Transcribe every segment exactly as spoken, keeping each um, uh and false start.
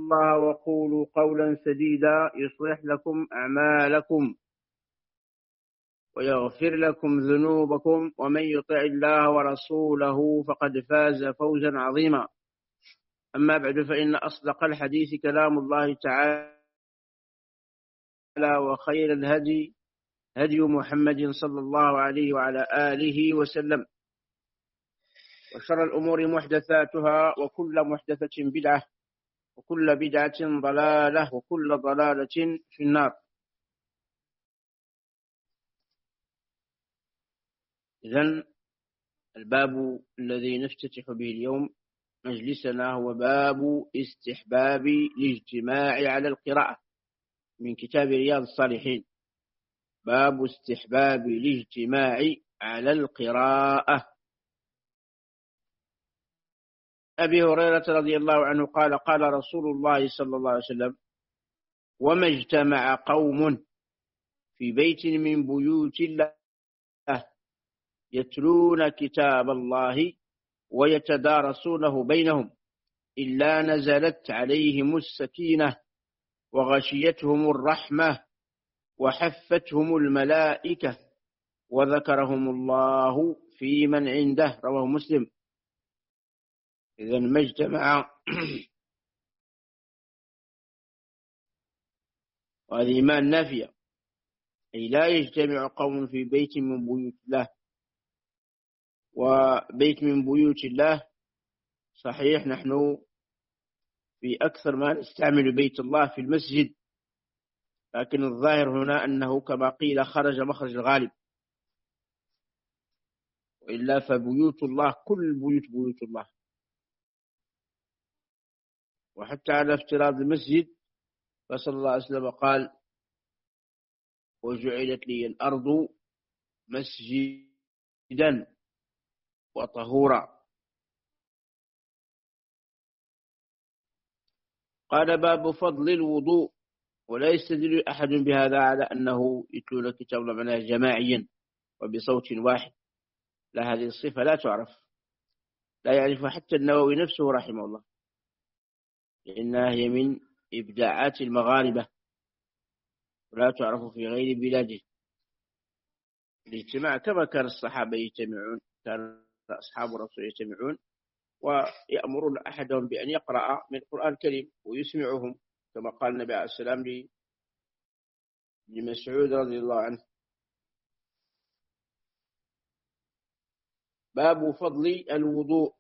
الله وقولوا قولا سديدا يصلح لكم أعمالكم ويغفر لكم ذنوبكم ومن يطع الله ورسوله فقد فاز فوزا عظيما. أما بعد فإن أصدق الحديث كلام الله تعالى وخير الهدي هدي محمد صلى الله عليه وعلى آله وسلم وشر الأمور محدثاتها وكل محدثة بدعة وكل بدعة ضلالة وكل ضلالة في النار. إذن الباب الذي نفتتح به اليوم مجلسنا هو باب استحباب الاجتماع على القراءة من كتاب رياض الصالحين. باب استحباب الاجتماع على القراءة. أبي هريرة رضي الله عنه قال قال رسول الله صلى الله عليه وسلم: وما اجتمع قوم في بيت من بيوت الله يتلون كتاب الله ويتدارسونه بينهم إلا نزلت عليهم السكينة وغشيتهم الرحمة وحفتهم الملائكة وذكرهم الله في من عنده. رواه مسلم. إذن ما اجتمع وهذه إيمان نافية، أي لا يجتمع قوم في بيت من بيوت الله. وبيت من بيوت الله صحيح نحن في أكثر ما نستعمل بيت الله في المسجد، لكن الظاهر هنا أنه كما قيل خرج مخرج الغالب، وإلا فبيوت الله كل بيوت بيوت الله. وحتى على افتراض المسجد فصلى الله عليه وسلم قال: وجعلت لي الأرض مسجدا وطهورا. قال: باب فضل الوضوء. ولا يستدل أحد بهذا على أنه يتلو كتاب الله جماعيا وبصوت واحد، لا، هذه الصفة لا تعرف، لا يعرفها حتى النووي نفسه رحمه الله، لأنها هي من إبداعات المغاربة ولا تعرف في غير بلاده. الاجتماع كما كان الصحابة يجتمعون، كان أصحاب الرسول يجتمعون ويأمرون أحدهم بأن يقرأ من القرآن الكريم ويسمعهم، كما قال النبي عليه السلام لمسعود رضي الله عنه. باب فضل الوضوء.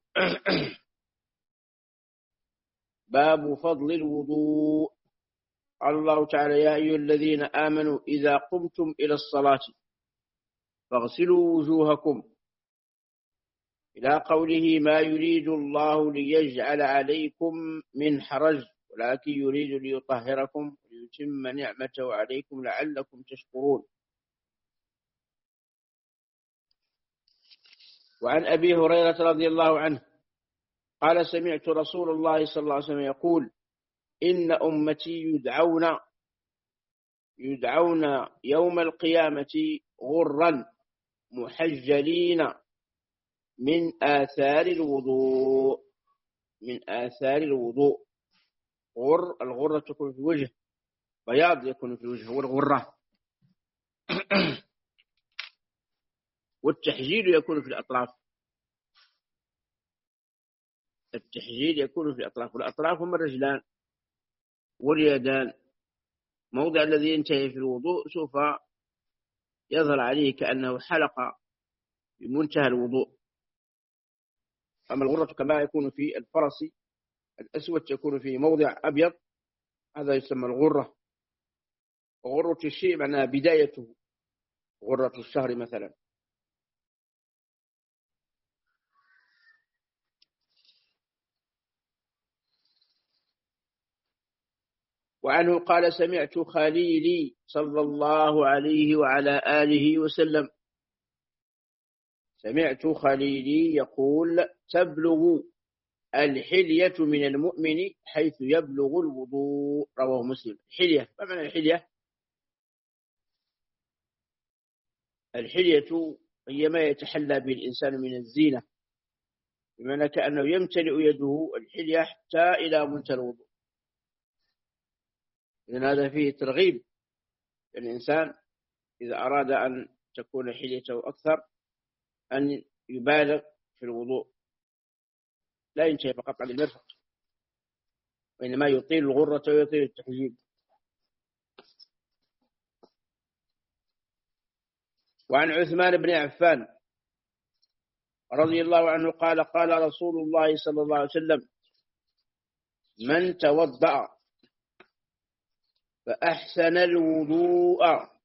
باب فضل الوضوء. قال الله تعالى: يا أيها الذين آمنوا إذا قمتم إلى الصلاة فاغسلوا وجوهكم، إلى قوله: ما يريد الله ليجعل عليكم من حرج ولكن يريد ليطهركم ويتم نعمته عليكم لعلكم تشكرون. وعن أبي هريرة رضي الله عنه قال: سمعت رسول الله صلى الله عليه وسلم يقول: إن أمتي يدعون يدعون يوم القيامة غرا محجلين من آثار الوضوء. من آثار الوضوء. غر، الغرة تكون في الوجه، بياض يكون في الوجه هو الغرة. والتحجيل يكون في الأطراف. التحجيل يكون في الأطراف، والأطراف هم الرجلان واليدان. موضع الذي ينتهي في الوضوء سوف يظهر عليه كأنه حلقة بمنتهى الوضوء. أما الغرة كما يكون في الفرس الأسود يكون في موضع أبيض، هذا يسمى الغرة. وغرة الشيء معناها بدايته، غرة الشهر مثلا. وعنه قال: سمعت خليلي صلى الله عليه وعلى آله وسلم سمعت خليلي يقول: تبلغ الحلية من المؤمن حيث يبلغ الوضوء. رواه مسلم. حلية، ما معنى الحلية؟ الحلية هي ما يتحلى به الإنسان من الزينة، بمعنى كأنه يمتلئ يده الحلية حتى إلى منتهى الوضوء. إذن هذا فيه ترغيب الإنسان إذا أراد أن تكون حليته أكثر أن يبالغ في الوضوء، لا ينتهي فقط عن المرفق، وإنما يطيل الغرة ويطيل التحجيب. وعن عثمان بن عفان رضي الله عنه قال قال رسول الله صلى الله عليه وسلم: من توضأ فأحسن الوضوء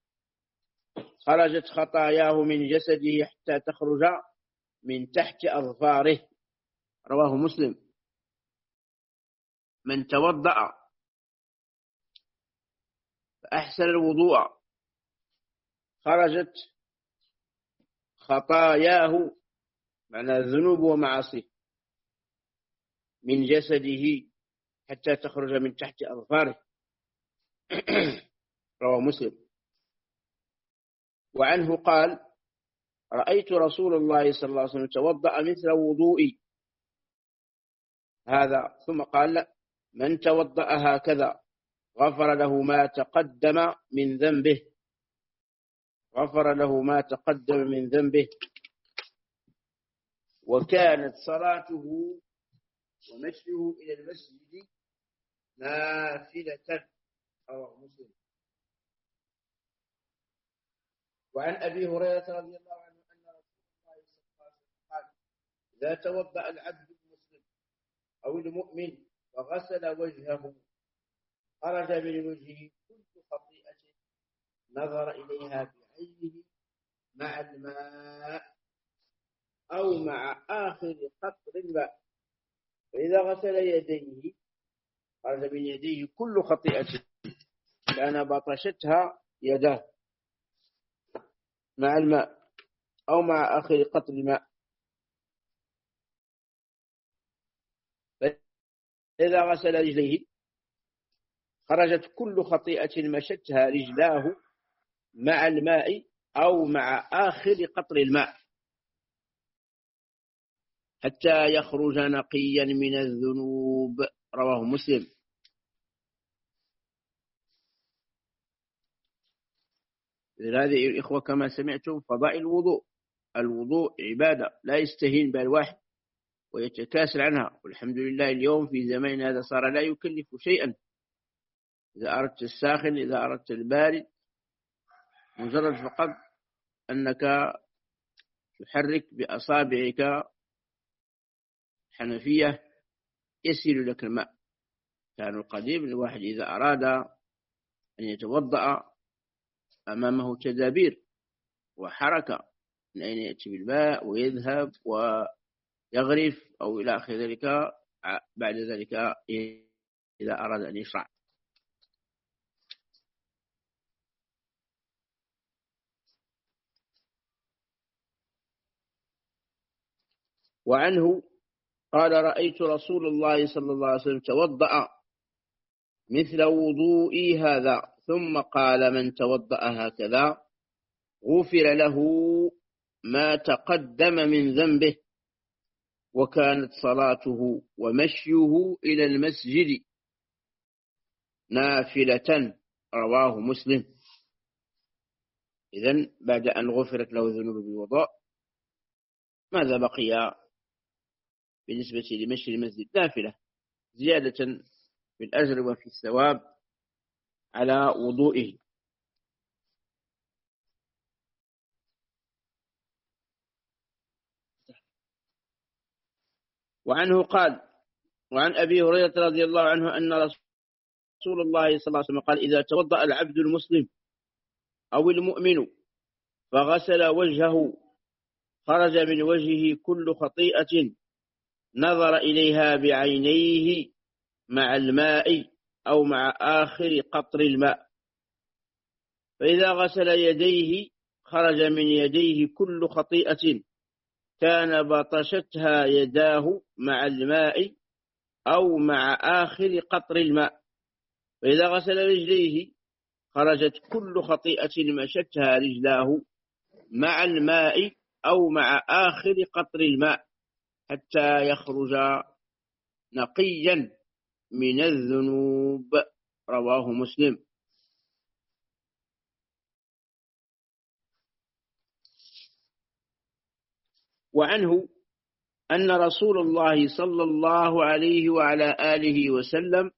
خرجت خطاياه من جسده حتى تخرج من تحت أظفاره. رواه مسلم. من توضأ فأحسن الوضوء خرجت خطاياه، معنى الذنوب ومعاصيه، من جسده حتى تخرج من تحت أظفاره. رواه مسلم. وعنه قال: رأيت رسول الله صلى الله عليه وسلم توضأ مثل وضوئي هذا، ثم قال: من توضأ هكذا غفر له ما تقدم من ذنبه غفر له ما تقدم من ذنبه وكانت صلاته ومشيه إلى المسجد نافلة. رواه مسلم. وعن أبي هريرة رضي الله عنه أن رسول الله صلى الله عليه وسلم قال: إذا توضأ العبد المسلم أو المؤمن وغسل وجهه خرج من وجهه كل خطيئة نظر إليها بعينه مع الماء أو مع آخر قطر الماء، فإذا غسل يديه خرج من يديه كل خطيئة كان بطشتها يداه مع الماء أو مع آخر قطر الماء، فإذا غسل رجليه خرجت كل خطيئة مشتها رجلاه مع الماء أو مع آخر قطر الماء حتى يخرج نقيا من الذنوب. رواه مسلم. هذه الإخوة كما سمعتم فضائل الوضوء. الوضوء عبادة لا يستهين بها الواحد ويتكاسل عنها، والحمد لله اليوم في زمان هذا صار لا يكلف شيئا. إذا أردت الساخن، إذا أردت البارد، مجرد فقط أنك تحرك بأصابعك حنفية يسيل لك الماء. كان القديم الواحد إذا أراد أن يتوضأ أمامه تدابير وحركة من أين يأتي بالماء ويذهب ويغرف أو إلى آخر ذلك. بعد ذلك إذا أراد أن يشرع. وعنه قال: رأيت رسول الله صلى الله عليه وسلم توضأ مثل وضوئي هذا، ثم قال: من توضأ هكذا غفر له ما تقدم من ذنبه وكانت صلاته ومشيه إلى المسجد نافلة. رواه مسلم. إذن بعد أن غفرت له ذنوب بالوضوء ماذا بقي بالنسبة لمشي المسجد؟ نافلة، زيادة في الأجر وفي الثواب على وضوئه. وعنه قال: وعن أبي هريرة رضي الله عنه أن رسول الله صلى الله عليه وسلم قال: إذا توضأ العبد المسلم أو المؤمن فغسل وجهه خرج من وجهه كل خطيئة نظر إليها بعينيه مع الماء أو مع آخر قطر الماء، فإذا غسل يديه خرج من يديه كل خطيئة كان بطشتها يداه مع الماء أو مع آخر قطر الماء، فإذا غسل رجليه خرجت كل خطيئة مشتها رجلاه مع الماء أو مع آخر قطر الماء حتى يخرج نقيا من الذنوب. رواه مسلم. وعنه أن رسول الله صلى الله عليه وعلى آله وسلم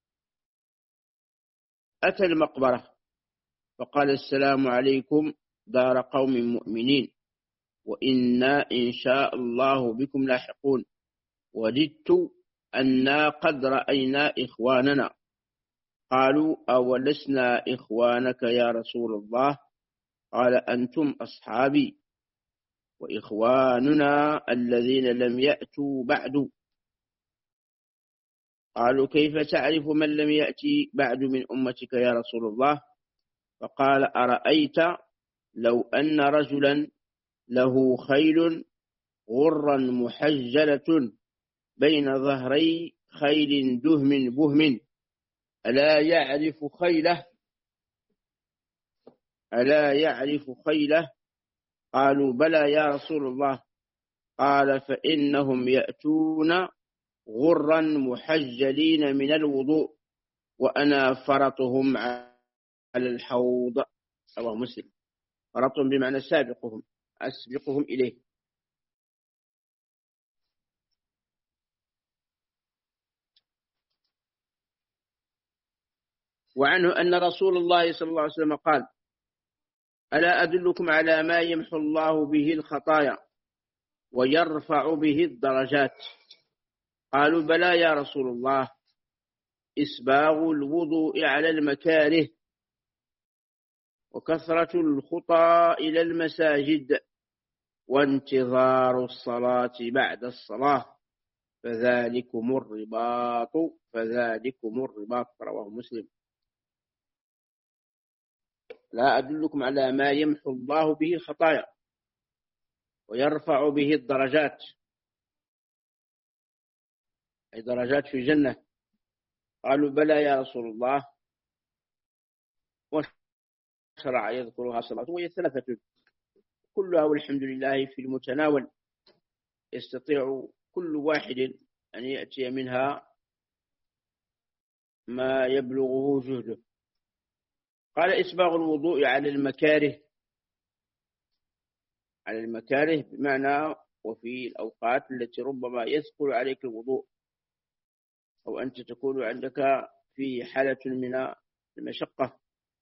أتى المقبرة فقال: السلام عليكم دار قوم مؤمنين، وإنا إن شاء الله بكم لاحقون، وددت أنا قد رأينا إخواننا. قالوا: أولسنا إخوانك يا رسول الله؟ قال: أنتم أصحابي وإخواننا الذين لم يأتوا بعد. قالوا: كيف تعرف من لم يأتي بعد من أمتك يا رسول الله؟ فقال: أرأيت لو أن رجلا له خيل غرا محجلة بين ظهري خيل دهم بهم، ألا يعرف خيله؟ ألا يعرف خيله؟ قالوا: بلى يا رسول الله. قال: فإنهم يأتون غرا محجلين من الوضوء، وأنا فرطهم على الحوض. رواه مسلم. فرطهم بمعنى سابقهم، أسبقهم إليه. وعنه أن رسول الله صلى الله عليه وسلم قال: ألا أدلكم على ما يمحو الله به الخطايا ويرفع به الدرجات؟ قالوا: بلى يا رسول الله. إسباغ الوضوء على المكاره، وكثرة الخطى إلى المساجد، وانتظار الصلاة بعد الصلاة، فذلكم الرباط فذلكم الرباط. رواه مسلم. لا أدلكم على ما يمحو الله به الخطايا ويرفع به الدرجات، أي درجات في الجنة. قالوا: بلى يا رسول الله. وشرع يذكرها صلاة، وهي ثلاثة كلها والحمد لله في المتناول، يستطيع كل واحد أن يأتي منها ما يبلغه جهده. قال: إسباغ الوضوء على المكاره، على المكاره بمعنى وفي الأوقات التي ربما يثقل عليك الوضوء، أو أنت تكون عندك في حالة من المشقة،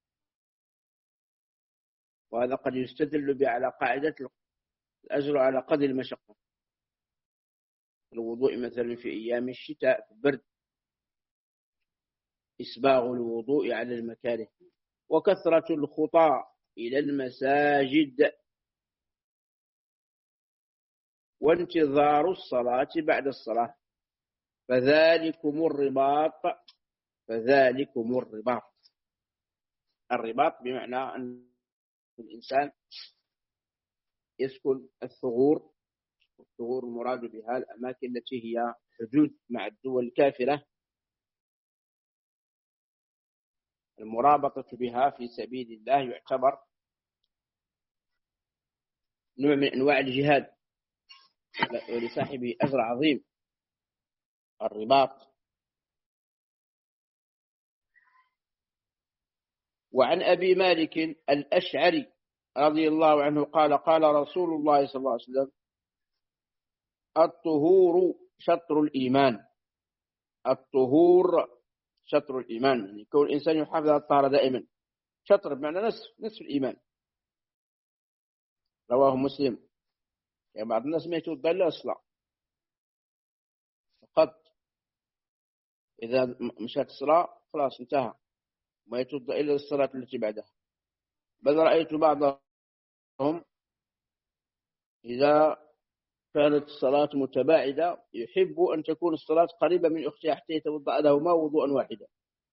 وهذا قد يستدل به على قاعدة الأجر على قدر المشقة. الوضوء مثلا في أيام الشتاء في البرد، إسباغ الوضوء على المكاره، وكثرة الخطى إلى المساجد، وانتظار الصلاة بعد الصلاة، فذلكم الرباط فذلكم الرباط. الرباط بمعنى أن الإنسان يسكن الثغور، الثغور المراد بها الأماكن التي هي حدود مع الدول الكافرة، المرابطة بها في سبيل الله يعتبر نوع من أنواع الجهاد، ولصاحبه أجر عظيم. الرباط. وعن أبي مالك الأشعري رضي الله عنه قال: قال رسول الله صلى الله عليه وسلم: الطهور شطر الإيمان. الطهور شطر الإيمان، يعني كون الإنسان يحافظ على الطهارة دائما. شطر بمعنى نصف نصف الإيمان. رواه مسلم. يعني بعض الناس ما يتوضأ إلا الصلاة فقط، إذا مشات الصلاة خلاص انتهى، ما يتوضأ إلا الصلاة التي بعدها. بل رأيت بعضهم إذا كانت الصلاة متباعدة يحب أن تكون الصلاة قريبة من أختها حتى يتوضأ لهما وضوءا واحدا.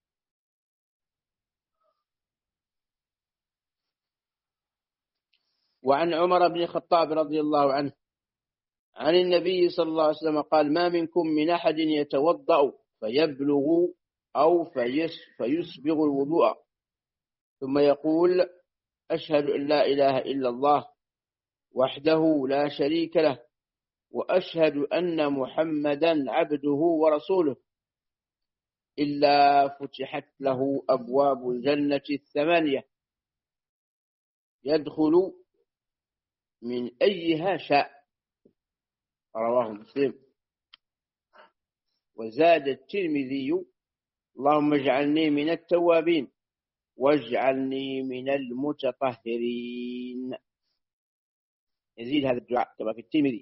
وعن عمر بن الخطاب رضي الله عنه عن النبي صلى الله عليه وسلم قال: ما منكم من أحد يتوضأ فيبلغ أو فيسبغ الوضوء ثم يقول: أشهد أن لا إله إلا الله وحده لا شريك له، وأشهد أن محمدا عبده ورسوله، إلا فتحت له أبواب الجنة الثمانية يدخل من أيها شاء. رواه مسلم. وزاد الترمذي: اللهم اجعلني من التوابين واجعلني من المتطهرين. يزيد هذا الدعاء كما في الترمذي.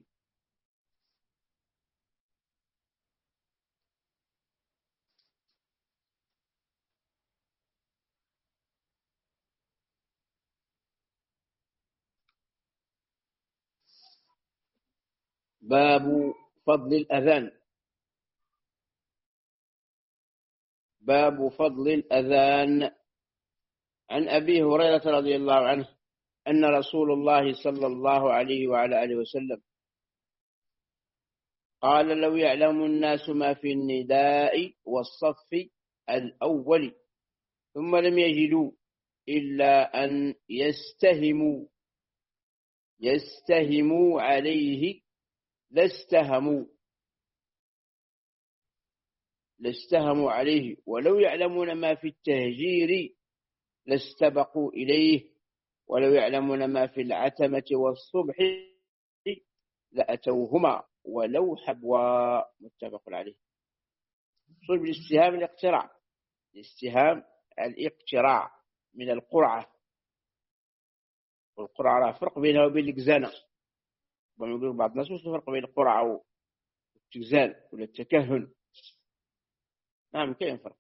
باب فضل الأذان. باب فضل الأذان. عن أبي هريرة رضي الله عنه أن رسول الله صلى الله عليه وعلى آله وسلم قال: لو يعلم الناس ما في النداء والصف الأول ثم لم يجدوا إلا أن يستهموا يستهموا عليه لاستهموا لاستهموا عليه ولو يعلمون ما في التهجير لاستبقوا إليه ولو يعلمون ما في العتمة والصبح لأتوهما ولو حبوا. متفق عليه. صلب الاستهام الاقتراع. الاستهام الاقتراع من القرعة، والقرعة فرق بينها وبين الجزانة. يقول بعض الناس وش الفرق بين القرعة والتجزان ولا التكهن؟ نعم كاين فرق.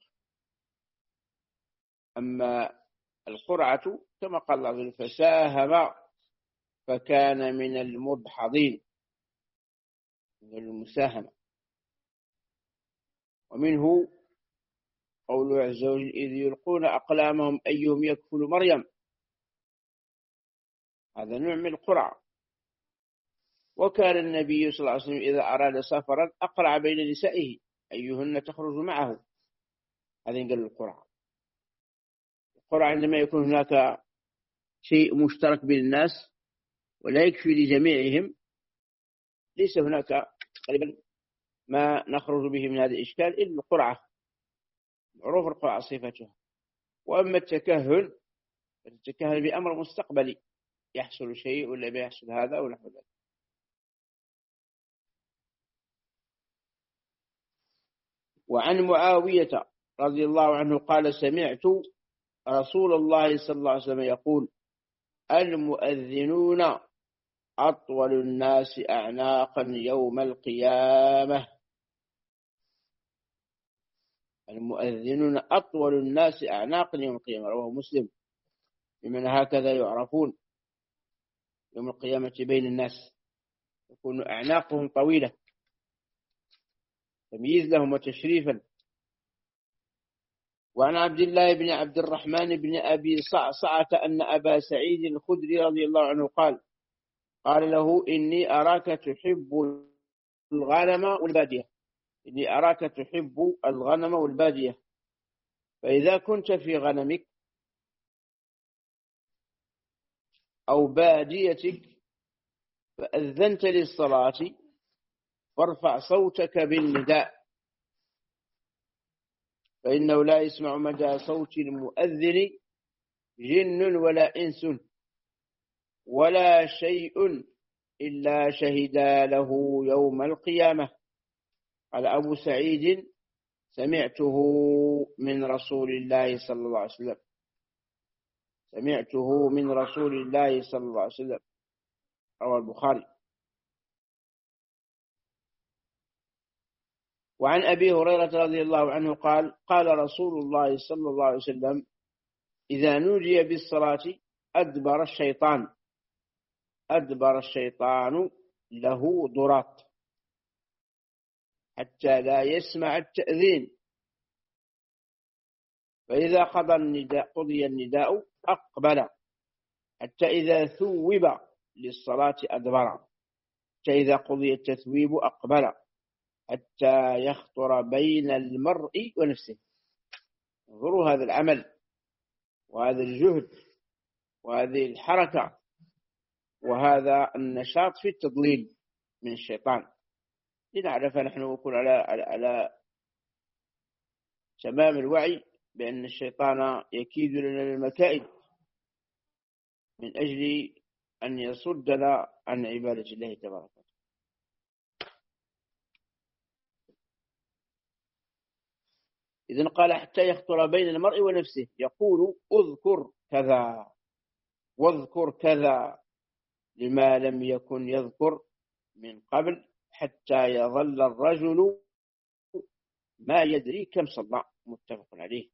أما القرعة كما قال الله عز وجل: فساهم فكان من المدحضين، من المساهمة. ومنه قوله عز وجل: إذ يلقون أقلامهم أيهم يكفل مريم. هذا نوع من القرعة. وكان النبي صلى الله عليه وسلم إذا أراد سفرا أقرع بين نسائه أيهن تخرج معه. هذا ينقل القرعة. القرعة عندما يكون هناك شيء مشترك بين الناس ولا يكفي لجميعهم، ليس هناك غالبا ما نخرج به من هذا الإشكال إلا القرعة، معروف القرعة صفتها. وأما التكهن التكهن بأمر مستقبلي، يحصل شيء ولا بيحصل هذا ونحو ذلك. وعن معاوية رضي الله عنه قال: سمعت رسول الله صلى الله عليه وسلم يقول: المؤذنون أطول الناس أعناقا يوم القيامة. المؤذنون أطول الناس أعناقا يوم القيامة. رواه مسلم. بمن هكذا يعرفون يوم القيامة بين الناس، يكون أعناقهم طويلة تمييز لهم وتشريفا. وعن عبد الله بن عبد الرحمن بن أبي صعصعة أن أبا سعيد الخدري رضي الله عنه قال: قال له: إني أراك تحب الغنم والبادية إني أراك تحب الغنم والبادية فإذا كنت في غنمك أو باديتك فأذنت للصلاة فارفع صوتك بالنداء، فإنه لا يسمع مدى صوت المؤذن جن ولا إنس ولا شيء إلا شهدا له يوم القيامة. قال أبو سعيد: سمعته من رسول الله صلى الله عليه وسلم سمعته من رسول الله صلى الله عليه وسلم. رواه البخاري. وعن أبي هريرة رضي الله عنه قال: قال رسول الله صلى الله عليه وسلم: إذا نودي بالصلاة أدبر الشيطان أدبر الشيطان له ضراط حتى لا يسمع التأذين، فإذا قضى النداء قضي النداء أقبل حتى إذا ثوب للصلاة أدبر، حتى إذا قضي التثويب أقبل حتى يخطر بين المرء ونفسه. انظروا هذا العمل وهذا الجهد وهذه الحركة وهذا النشاط في التضليل من الشيطان، لنعرف نحن نكون على على تمام الوعي بأن الشيطان يكيد لنا المكائد من أجل أن يصدنا عن عبادة الله تبارك وتعالى. إذن قال حتى يخطر بين المرء ونفسه، يقول اذكر كذا واذكر كذا لما لم يكن يذكر من قبل، حتى يظل الرجل ما يدري كم صلى. متفق عليه.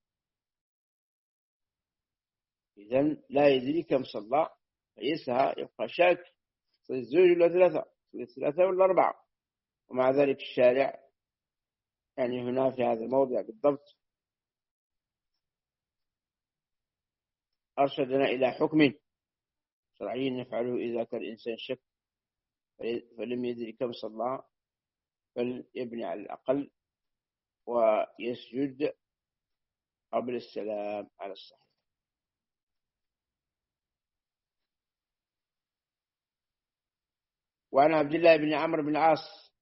إذن لا يدري كم صلى فيسهى، يبقى شاك صلي الزوج ولا ثلاثة، صلي ثلاثة ولا أربعة. ومع ذلك الشارع يعني هنا في هذا الموضع بالضبط أرشدنا إلى حكم شرعي نفعله إذا كان الإنسان شك فلم يدري كم صلى، فليبني على الأقل ويسجد قبل السلام على الصحيح. وعن عبد الله بن عمرو بن العاص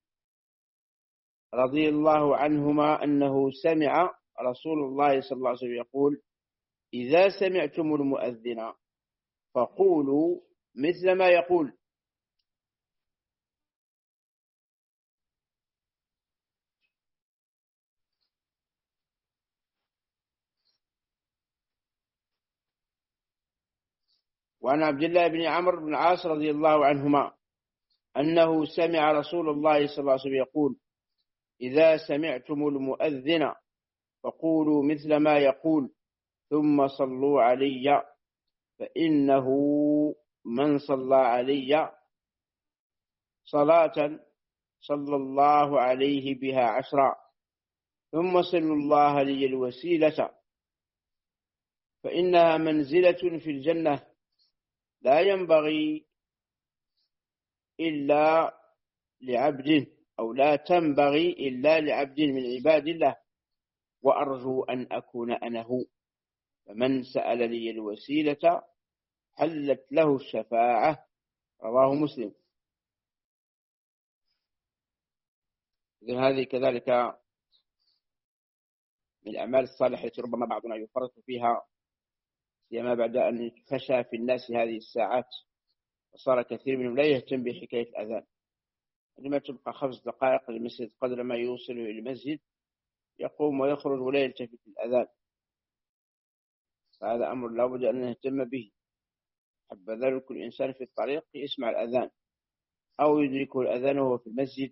رضي الله عنهما أنه سمع رسول الله صلى الله عليه وسلم يقول: إذا سمعتم المؤذن فقولوا مثل ما يقول. وعن عبد الله بن عمرو بن العاص رضي الله عنهما أنه سمع رسول الله صلى الله عليه وسلم يقول: إذا سمعتم المؤذن فقولوا مثل ما يقول ثم صلوا علي، فإنه من صلى علي صلاة صلى الله عليه بها عشرا، ثم صلوا الله لي الوسيلة فإنها منزلة في الجنة لا ينبغي إلا لعبد أو لا تنبغي إلا لعبد من عباد الله، وأرجو أن أكون أنا هو، فمن سأل لي الوسيلة حلت له الشفاعة. رواه مسلم. إذن هذه كذلك من الأعمال الصالحة التي ربما بعضنا يفرط فيها، سيما بعد أن فشى في الناس هذه الساعات وصار كثير منهم لا يهتم بحكاية الأذان. لما تبقى خمس دقائق للمسجد قدر ما يوصله إلى المسجد، يقوم ويخرج ولا يلتفت الأذان. فهذا أمر لا بد أن نهتم به. حبذا كل إنسان في الطريق يسمع الأذان أو يدركه الأذان وهو في المسجد.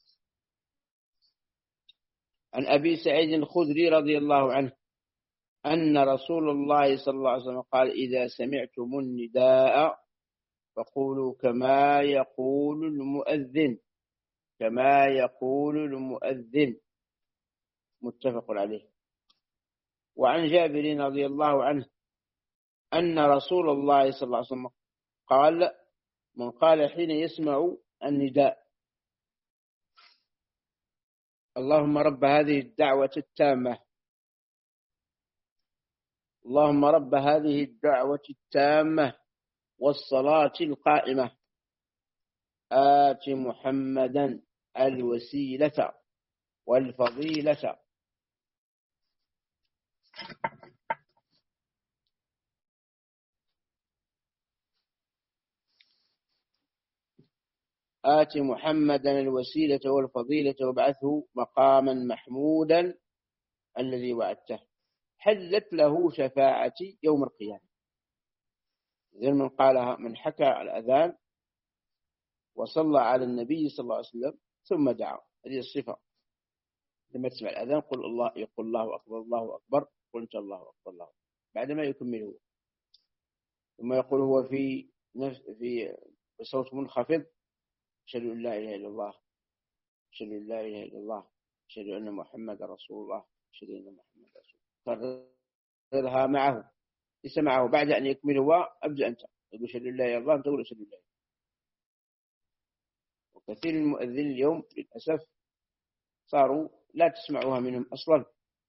عن أبي سعيد الخدري رضي الله عنه أن رسول الله صلى الله عليه وسلم قال: إذا سمعتم النداء فقولوا كما يقول المؤذن، كما يقول المؤذن. متفق عليه. وعن جابر رضي الله عنه أن رسول الله صلى الله عليه وسلم قال: من قال حين يسمع النداء: اللهم رب هذه الدعوة التامة، اللهم رب هذه الدعوة التامة والصلاة القائمة، آت محمدا الوسيلة والفضيلة. آت محمدا الوسيلة والفضيلة وابعثه مقاما محمودا الذي وعدته، حلت له شفاعتي يوم القيامة. إذن من قالها، من حكى الأذان وصلى على النبي صلى الله عليه وسلم ثم دعا، هذه الصفة. لما تسمع الأذان قل الله، يقول الله أكبر الله أكبر، قل أنت الله أكبر الله أكبر، بعدما يكمله ثم يقول هو في نفس في بصوت منخفض: أشهد أن لا إله إلا الله، أشهد أن لا إله إلا الله، أشهد أن محمد رسول الله، أشهد أن محمد رسول الله. كررها معه، ليس معه بعد أن يكمل هو أبدأ أنت تقول أشهد أن لا إله إلا الله، تقول أشهد أن لا إله. وكثير من المؤذنين اليوم للأسف صاروا لا تسمعوها منهم أصلا.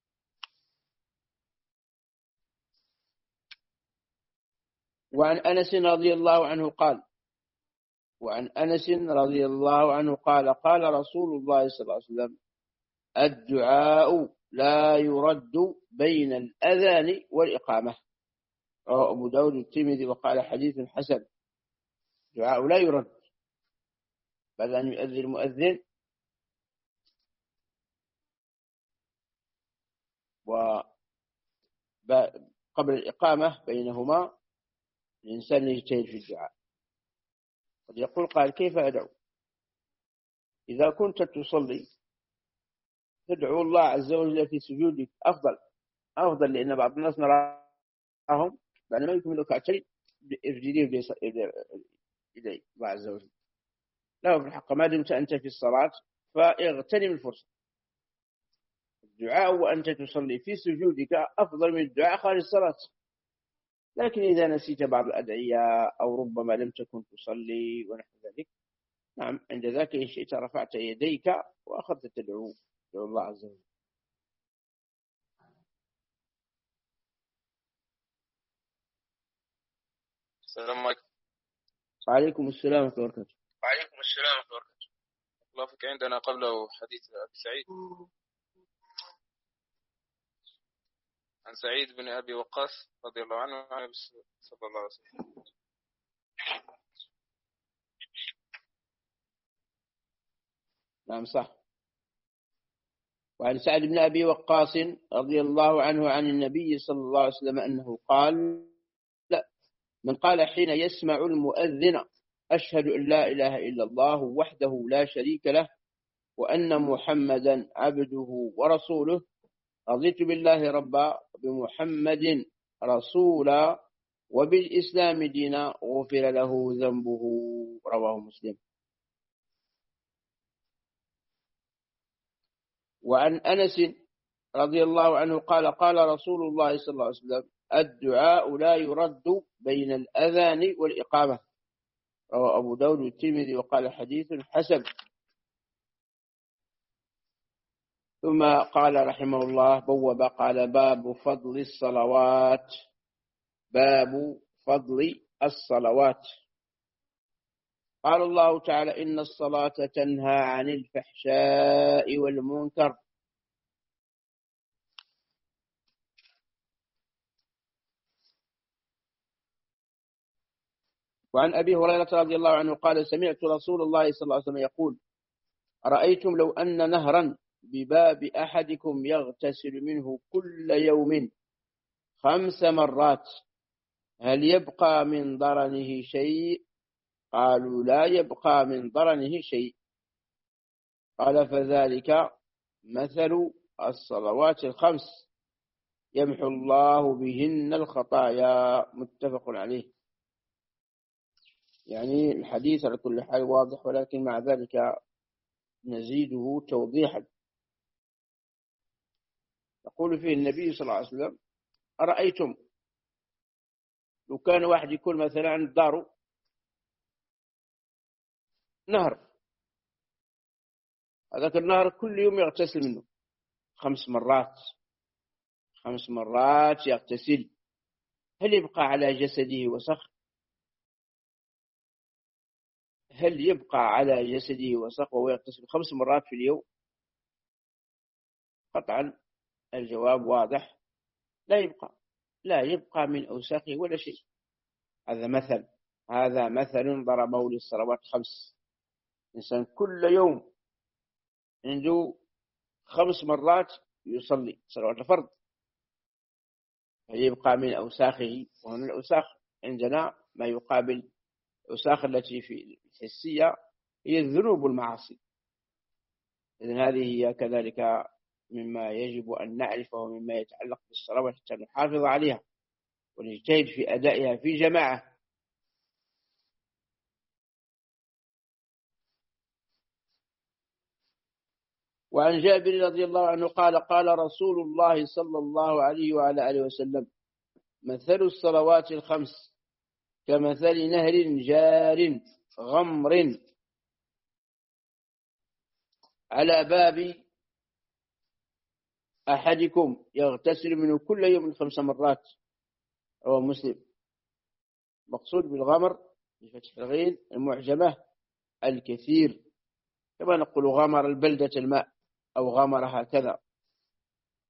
وعن أنس رضي الله عنه قال وعن أنس رضي الله عنه قال: قال رسول الله صلى الله عليه وسلم: الدعاء لا يرد بين الأذان والإقامة، رواه أبو داود والترمذي وقال حديث حسن. الدعاء لا يرد بعد أن يؤذن المؤذن وقبل الإقامة بينهما الإنسان يجتهد في الدعاء. قد يقول قال كيف أدعو؟ إذا كنت تصلي تدعو الله عز وجل في سجودك أفضل أفضل لأن بعض الناس نراهم بعد ما يكمل ركعتين يسجدون إليه الله عز وجل. لا، في الحق ما دمت أنت في الصلاة فاغتنم الفرصة. الدعاء وأنت تصلي في سجودك أفضل من الدعاء خارج الصلاة. لكن إذا نسيت بعض الأدعية أو ربما لم تكن تصلي ونحو ذلك، نعم عند ذاك إن شئت رفعت يديك وأخذت تدعو تدعو الله عز وجل. السلام عليكم. وعليكم السلام ورحمة الله وبركاته. وعليكم السلام ورحمة الله وبركاته. الله فيك، عندنا قبله حديث أبي سعيد عن سعيد بن أبي وقاص رضي الله عنه عن النبي صلى الله عليه وسلم. نعم صح. وعن سعد بن أبي وقاص رضي الله عنه عن النبي صلى الله عليه وسلم أنه قال: لا، من قال حين يسمع المؤذن أشهد أن لا إله إلا الله وحده لا شريك له وأن محمدا عبده ورسوله رضيت بالله ربا وبمحمد رسولا وبالإسلام دينا غفر له ذنبه. رواه مسلم. وعن أنس رضي الله عنه قال: قال رسول الله صلى الله عليه وسلم: الدعاء لا يرد بين الأذان والإقامة. رواه أبو داود والترمذي وقال حديث حسن. ثم قال رحمه الله بوب قال: باب فضل الصلوات. باب فضل الصلوات. قال الله تعالى: إن الصلاة تنهى عن الفحشاء والمنكر. وعن أبي هريرة رضي الله عنه قال: سمعت رسول الله صلى الله عليه وسلم يقول: أرأيتم لو أن نهرا بباب أحدكم يغتسل منه كل يوم خمس مرات هل يبقى من ضرنه شيء؟ قالوا: لا يبقى من ضرنه شيء. قال: فذلك مثل الصلوات الخمس يمحو الله بهن الخطايا. متفق عليه. يعني الحديث على كل حال واضح، ولكن مع ذلك نزيده توضيحا. يقول فيه النبي صلى الله عليه وسلم: أرأيتم لو كان واحد يكون مثلا عند داره نهر، هذاك النهر كل يوم يغتسل منه خمس مرات خمس مرات يغتسل، هل يبقى على جسده وسخ؟ هل يبقى على جسده وسخ وهو يغتسل خمس مرات في اليوم؟ قطعا الجواب واضح: لا يبقى لا يبقى من أوساخه ولا شيء. هذا مثل هذا مثل ضربه للصلوات خمس. إنسان كل يوم عنده خمس مرات يصلي صلوات الفرض، فيبقى من أوساخه. وهنا الأوساخ عندنا ما يقابل الأوساخ التي في الحسية هي الذنوب والمعاصي. إذن هذه هي كذلك مما يجب أن نعرفه مما يتعلق بالصلوات حتى نحافظ عليها ونجتهد في أدائها في جماعة. وعن جابر رضي الله عنه قال: قال رسول الله صلى الله عليه وعلى آله وسلم: مثل الصلوات الخمس كمثل نهر جار غمر على باب أحدكم يغتسل منه كل يوم خمس مرات. رواه مسلم. مقصود بالغمر بفتح الغين المعجمة الكثير، كما نقول غمر البلدة الماء أو غمر هكذا.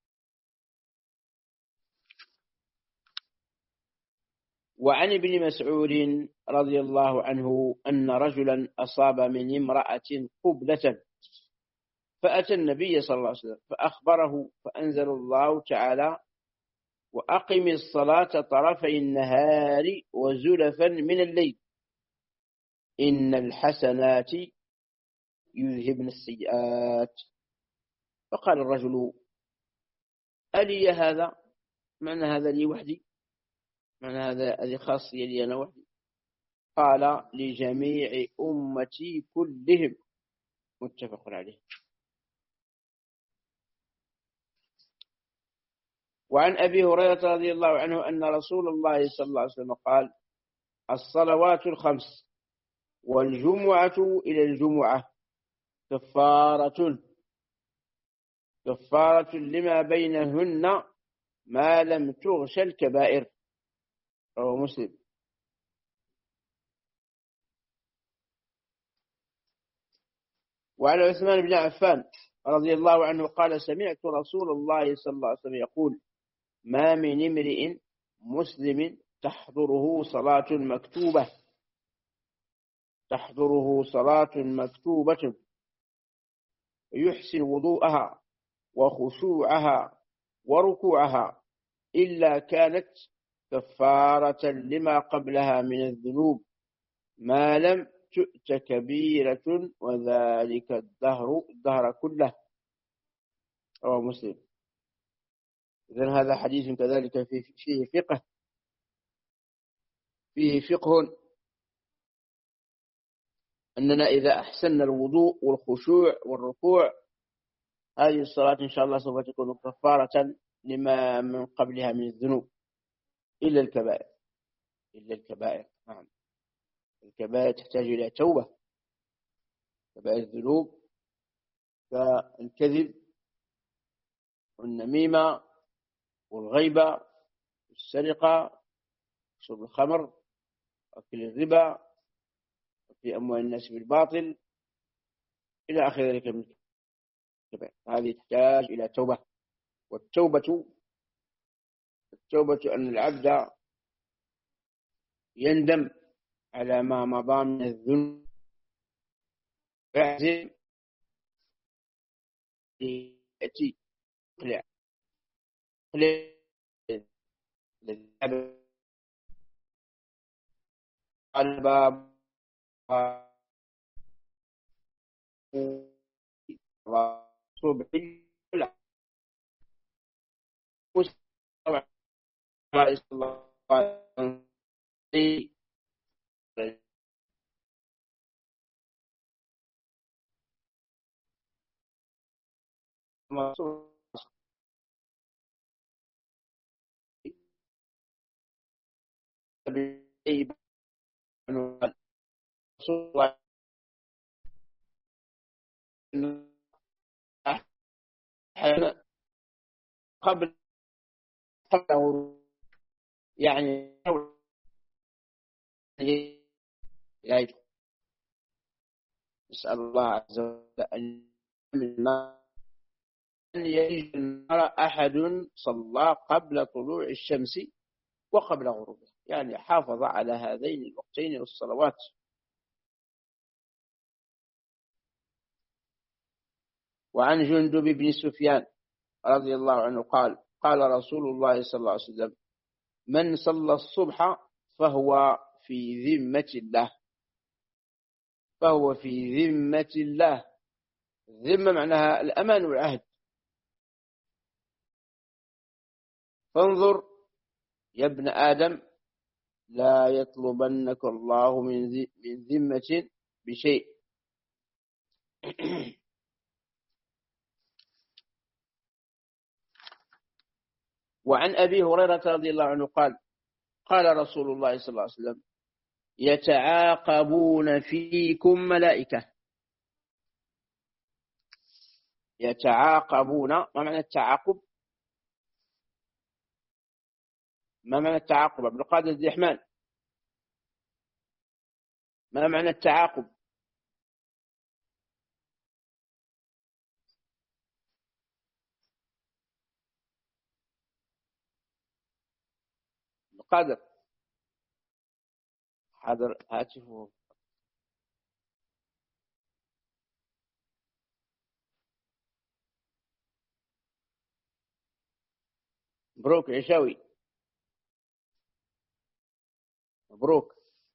وعن ابن مسعود رضي الله عنه أن رجلا أصاب من امرأة قبلة فأتى النبي صلى الله عليه وسلم فأخبره، فأنزل الله تعالى: وأقم الصلاة طرفي النهار وزلفا من الليل إن الحسنات يذهبن السيئات. فقال الرجل: ألي هذا؟ معنى هذا لي وحدي؟ معنى هذا هذه خاصية لي أنا وحدي؟ قال: لجميع أمتي كلهم. متفق عليه. وعن أبي هريرة رضي الله عنه أن رسول الله صلى الله عليه وسلم قال: الصلوات الخمس والجمعة إلى الجمعة كفارة كفارة لما بينهن ما لم تغش الكبائر. رواه مسلم. وعن عثمان بن عفان رضي الله عنه قال: سمعت رسول الله صلى الله عليه وسلم يقول: ما من امرئ مسلم تحضره صلاة مكتوبة تحضره صلاة مكتوبة يحسن وضوءها وخشوعها وركوعها إلا كانت كفارة لما قبلها من الذنوب ما لم تؤت كبيرة وذلك الدهر الدهر كله. رواه مسلم. إذن هذا حديث كذلك فيه فقه فيه فقه أننا إذا أحسننا الوضوء والخشوع والركوع هذه الصلاة إن شاء الله سوف تكون كفارة لما من قبلها من الذنوب إلا الكبائر. إلا الكبائر نعم. الكبائر تحتاج إلى توبة. كبائر الذنوب كالكذب والنميمة والغيبة والسرقة شرب الخمر وأكل الربا وفي أموال الناس بالباطل إلى آخر ذلك من الكبائر. هذه تحتاج إلى توبة. والتوبة التوبة أن العبد يندم على ما مضى من الذنوب ويعزم يأتي قلع الباب صبحي قبل قبله يعني يدخل. نسأل الله عز وجل أن يجد النار أحد صلى قبل طلوع الشمس وقبل غروبها، يعني حافظ على هذين الوقتين والصلوات. وعن جندب بن سفيان رضي الله عنه قال: قال رسول الله صلى الله عليه وسلم: من صلى الصبح فهو في ذمة الله فهو في ذمة الله. الذمة معناها الأمان والعهد. فانظر يا ابن آدم لا يطلبنك الله من ذمة بشيء. وعن أبي هريرة رضي الله عنه قال: قال رسول الله صلى الله عليه وسلم: يتعاقبون فيكم ملائكة. يتعاقبون ما معنى التعاقب؟ ما معنى التعاقب ابن القادر الدحمان؟ ما معنى التعاقب؟ القادر حاضر هاتفه. مبروك عشاوي، مبروك.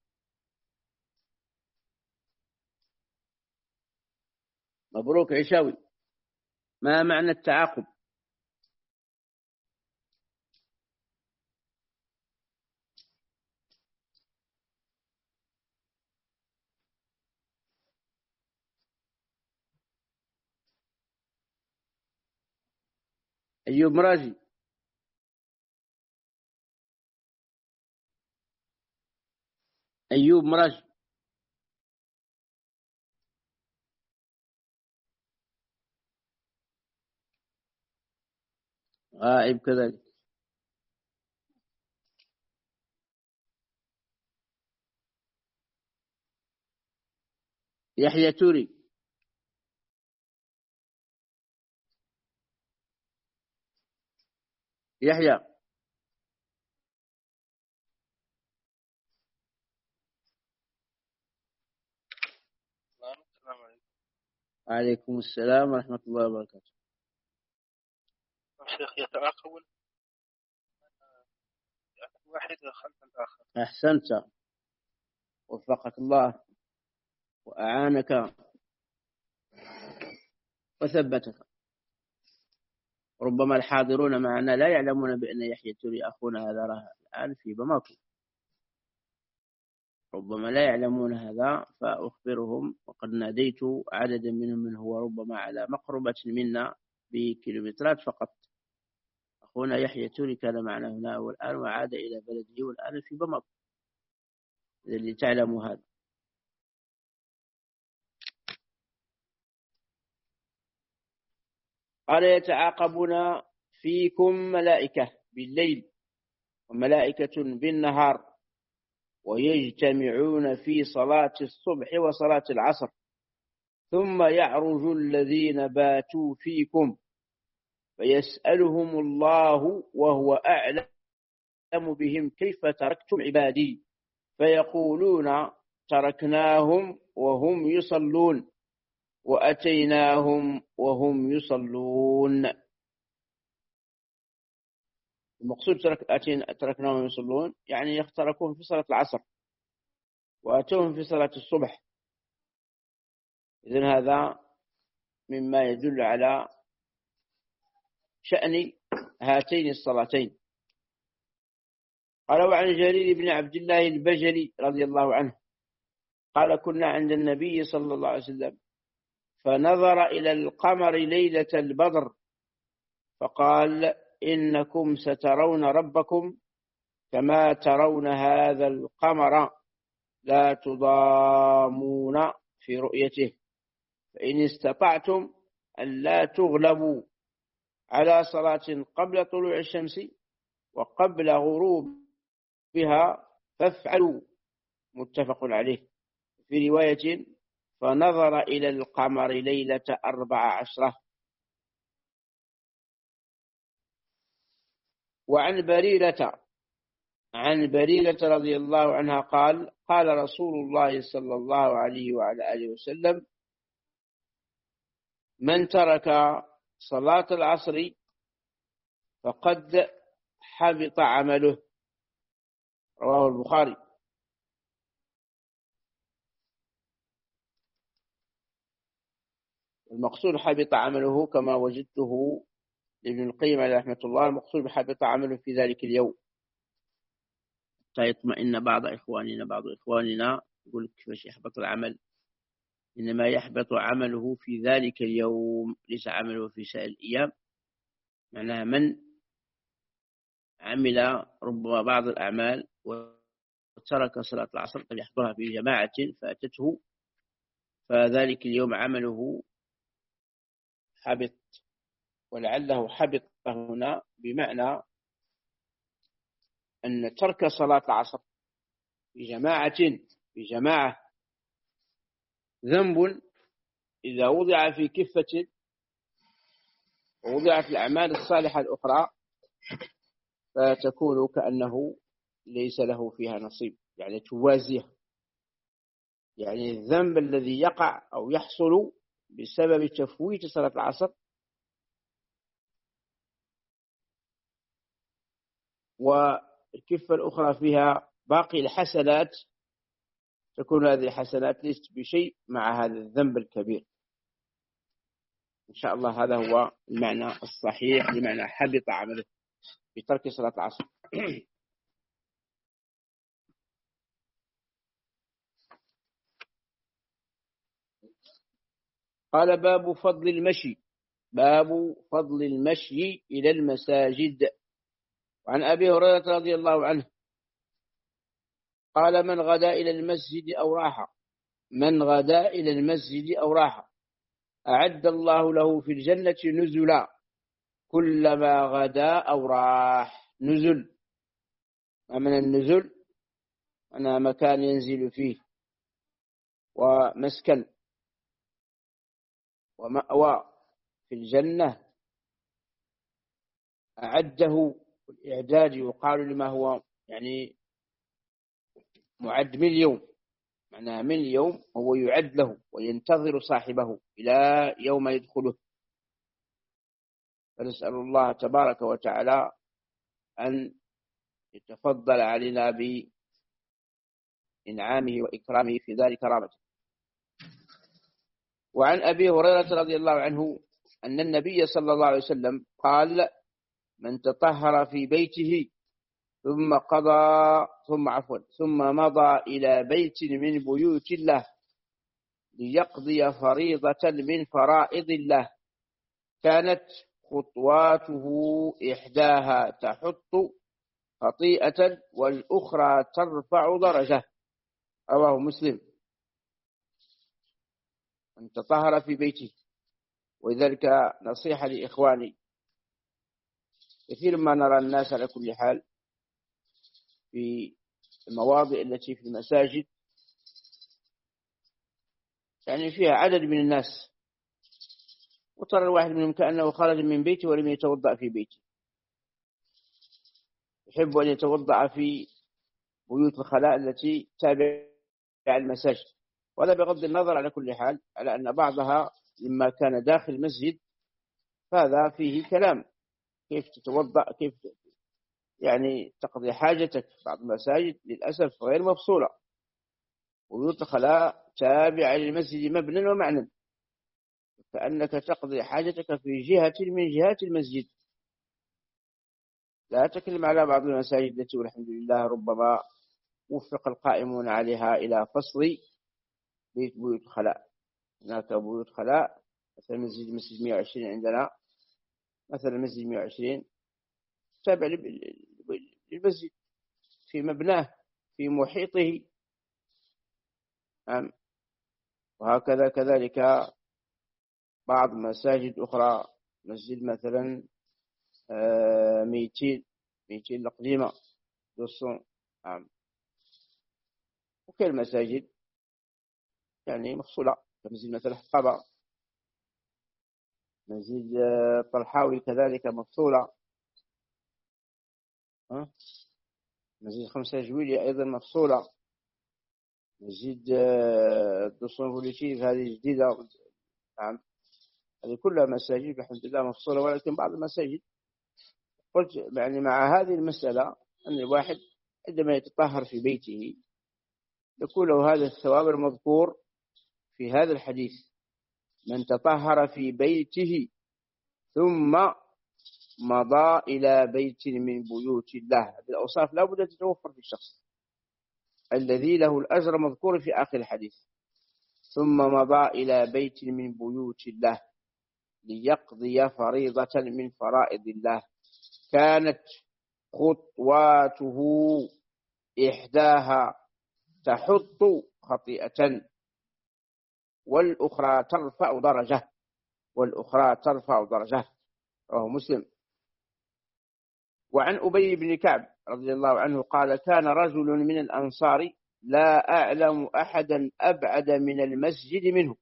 مبروك عشاوي. ما معنى التعاقب؟ أيوب مرازي. أيوب مرازي. غائب كذلك. يحيى توري. يحيى. السلام عليكم. وعليكم السلام ورحمة الله وبركاته. الشيخ يتعاقبون واحد خلف الآخر. أحسنت، وفقك الله وأعانك وثبتك. ربما الحاضرون معنا لا يعلمون بأن يحيى توري أخونا هذا راه الآن في بماكو، ربما لا يعلمون هذا، فأخبرهم. وقد ناديت عددا منهم من هو ربما على مقربة منا بكيلومترات فقط. أخونا يحيى توري كان معنا هنا والآن وعاد إلى بلده والآن في بماكو، لتعلموا هذا. قال يتعاقبون فيكم ملائكة بالليل وملائكة بالنهار، ويجتمعون في صلاة الصبح وصلاة العصر، ثم يعرج الذين باتوا فيكم فيسألهم الله وهو أعلم بهم كيف تركتم عبادي، فيقولون تركناهم وهم يصلون وأتيناهم وهم يصلون. المقصود ترك تركناهم يصلون يعني يختركوهم في صلاة العصر وأتوهم في صلاة الصبح. إذن هذا مما يدل على شأن هاتين الصلاتين. قال وعن جرير بن عبد الله البجلي رضي الله عنه قال كنا عند النبي صلى الله عليه وسلم فنظر إلى القمر ليلة البدر فقال إنكم سترون ربكم كما ترون هذا القمر لا تضامون في رؤيته، فإن استطعتم أن لا تغلبوا على صلاة قبل طلوع الشمس وقبل غروبها فافعلوا. متفق عليه. في رواية فنظر إلى القمر ليلة أربع عشرة. وعن بريرة عن بريرة رضي الله عنها قال قال رسول الله صلى الله عليه وعلى آله وسلم من ترك صلاة العصر فقد حبط عمله. رواه البخاري. المقصود حبط عمله كما وجدته لابن القيم عليه رحمة الله، المقصود بحبط عمله في ذلك اليوم حتى يطمئن بعض إخواننا بعض إخواننا يقول كيفاش يحبط العمل، إنما يحبط عمله في ذلك اليوم ليس عمله في سائر الأيام. معناها من عمل ربما بعض الأعمال وترك صلاة العصر قد يحضرها في جماعة فأتته، فذلك اليوم عمله حبط. ولعله حبط هنا بمعنى أن ترك صلاة العصر في جماعة في جماعة ذنب إذا وضع في كفة ووضعت الأعمال الصالحة الأخرى فتكون كأنه ليس له فيها نصيب، يعني توازيه. يعني الذنب الذي يقع أو يحصل بسبب تفويت صلاة العصر، والكفة الأخرى فيها باقي الحسنات، تكون هذه الحسنات ليست بشيء مع هذا الذنب الكبير. إن شاء الله هذا هو المعنى الصحيح لمعنى حبط عمله بترك صلاة العصر. قال باب فضل المشي، باب فضل المشي إلى المساجد. وعن أبي هريرة رضي الله عنه قال من غدا إلى المسجد أو راح من غدا إلى المسجد أو راح أعد الله له في الجنة نزلا كلما غدا أو راح. نزل، ومن النزل أنا مكان ينزل فيه، ومسكن، ومأوى في الجنة. أعده الإعداد يقال لما هو يعني معد من اليوم، معناها من اليوم هو يعد له وينتظر صاحبه إلى يوم يدخله. فنسأل الله تبارك وتعالى أن يتفضل علينا بإنعامه وإكرامه في ذلك كرامته. وعن أبي هريرة رضي الله عنه أن النبي صلى الله عليه وسلم قال من تطهر في بيته ثم قضى ثم عفوا ثم مضى إلى بيت من بيوت الله ليقضي فريضة من فرائض الله كانت خطواته إحداها تحط خطيئة والأخرى ترفع درجة. رواه مسلم. من تطهر في بيته، وذلك نصيحة لإخواني، كثير ما نرى الناس على كل حال في المواضع التي في المساجد يعني فيها عدد من الناس، وترى الواحد منهم كأنه خرج من بيته ولم يتوضأ في بيته، يحب أن يتوضأ في بيوت الخلاء التي تابع المساجد. وهذا بغض النظر على كل حال على أن بعضها لما كان داخل المسجد فهذا فيه كلام، كيف تتوضأ، كيف يعني تقضي حاجتك. بعض المساجد للأسف غير مفصولة، بيوت الخلاء تابعة للمسجد مبنى ومعنى، كأنك تقضي حاجتك في جهة من جهات المسجد. لا أتكلم على بعض المساجد التي والحمد لله ربما وفق القائمون عليها إلى فصل بيت بيوت خلاء. هناك بيوت خلاء مثل مسجد مسجد مئة وعشرين عندنا، مثلا مسجد مئة وعشرين تابع للمسجد في مبناه في محيطه. وهكذا كذلك بعض مساجد أخرى، مسجد مثلا ميتين ميتين القديمة دوسون، وكل المساجد يعني مفصولة، كمسجد مثلا حقبة، مسجد طلحاوي كذلك مفصولة، مسجد خمسة جويلية أيضا مفصولة، مسجد دوسون بوليشيف هذه جديدة. نعم، هذه كلها مساجد الحمد لله مفصولة. ولكن بعض المساجد قلت يعني مع هذه المسألة أن الواحد عندما يتطهر في بيته يكون له هذا الثواب المذكور في هذا الحديث: من تطهر في بيته ثم مضى إلى بيت من بيوت الله. هذه الأوصاف لا بد تتوفر في الشخص الذي له الأجر مذكور في آخر الحديث: ثم مضى إلى بيت من بيوت الله ليقضي فريضة من فرائض الله كانت خطواته إحداها تحط خطيئة والأخرى ترفع درجة والأخرى ترفع درجة. رواه مسلم. وعن أبي بن كعب رضي الله عنه قال: كان رجل من الأنصار لا أعلم أحدا أبعد من المسجد منه،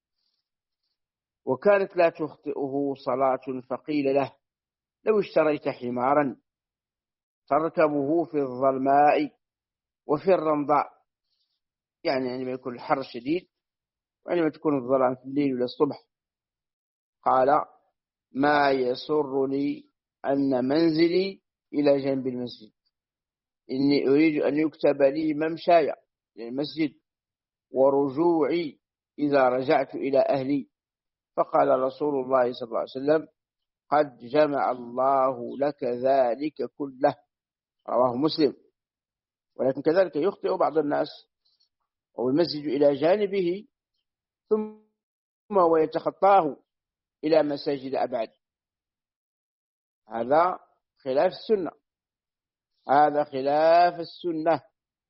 وكانت لا تخطئه صلاة، فقيل له: لو اشتريت حمارا تركبه في الظلماء وفي الرمضاء يعني عندما يكون الحر شديد وعندما تكون الظلام في الليل ولا الصبح. قال ما يسرني أن منزلي إلى جنب المسجد، إني أريد أن يكتب لي ممشاي للمسجد ورجوعي إذا رجعت إلى أهلي. فقال رسول الله صلى الله عليه وسلم قد جمع الله لك ذلك كله. رواه مسلم. ولكن كذلك يخطئ بعض الناس والمسجد إلى جانبه ثم هو يتخطاه إلى مساجد أبعد. هذا خلاف السنة، هذا خلاف السنة.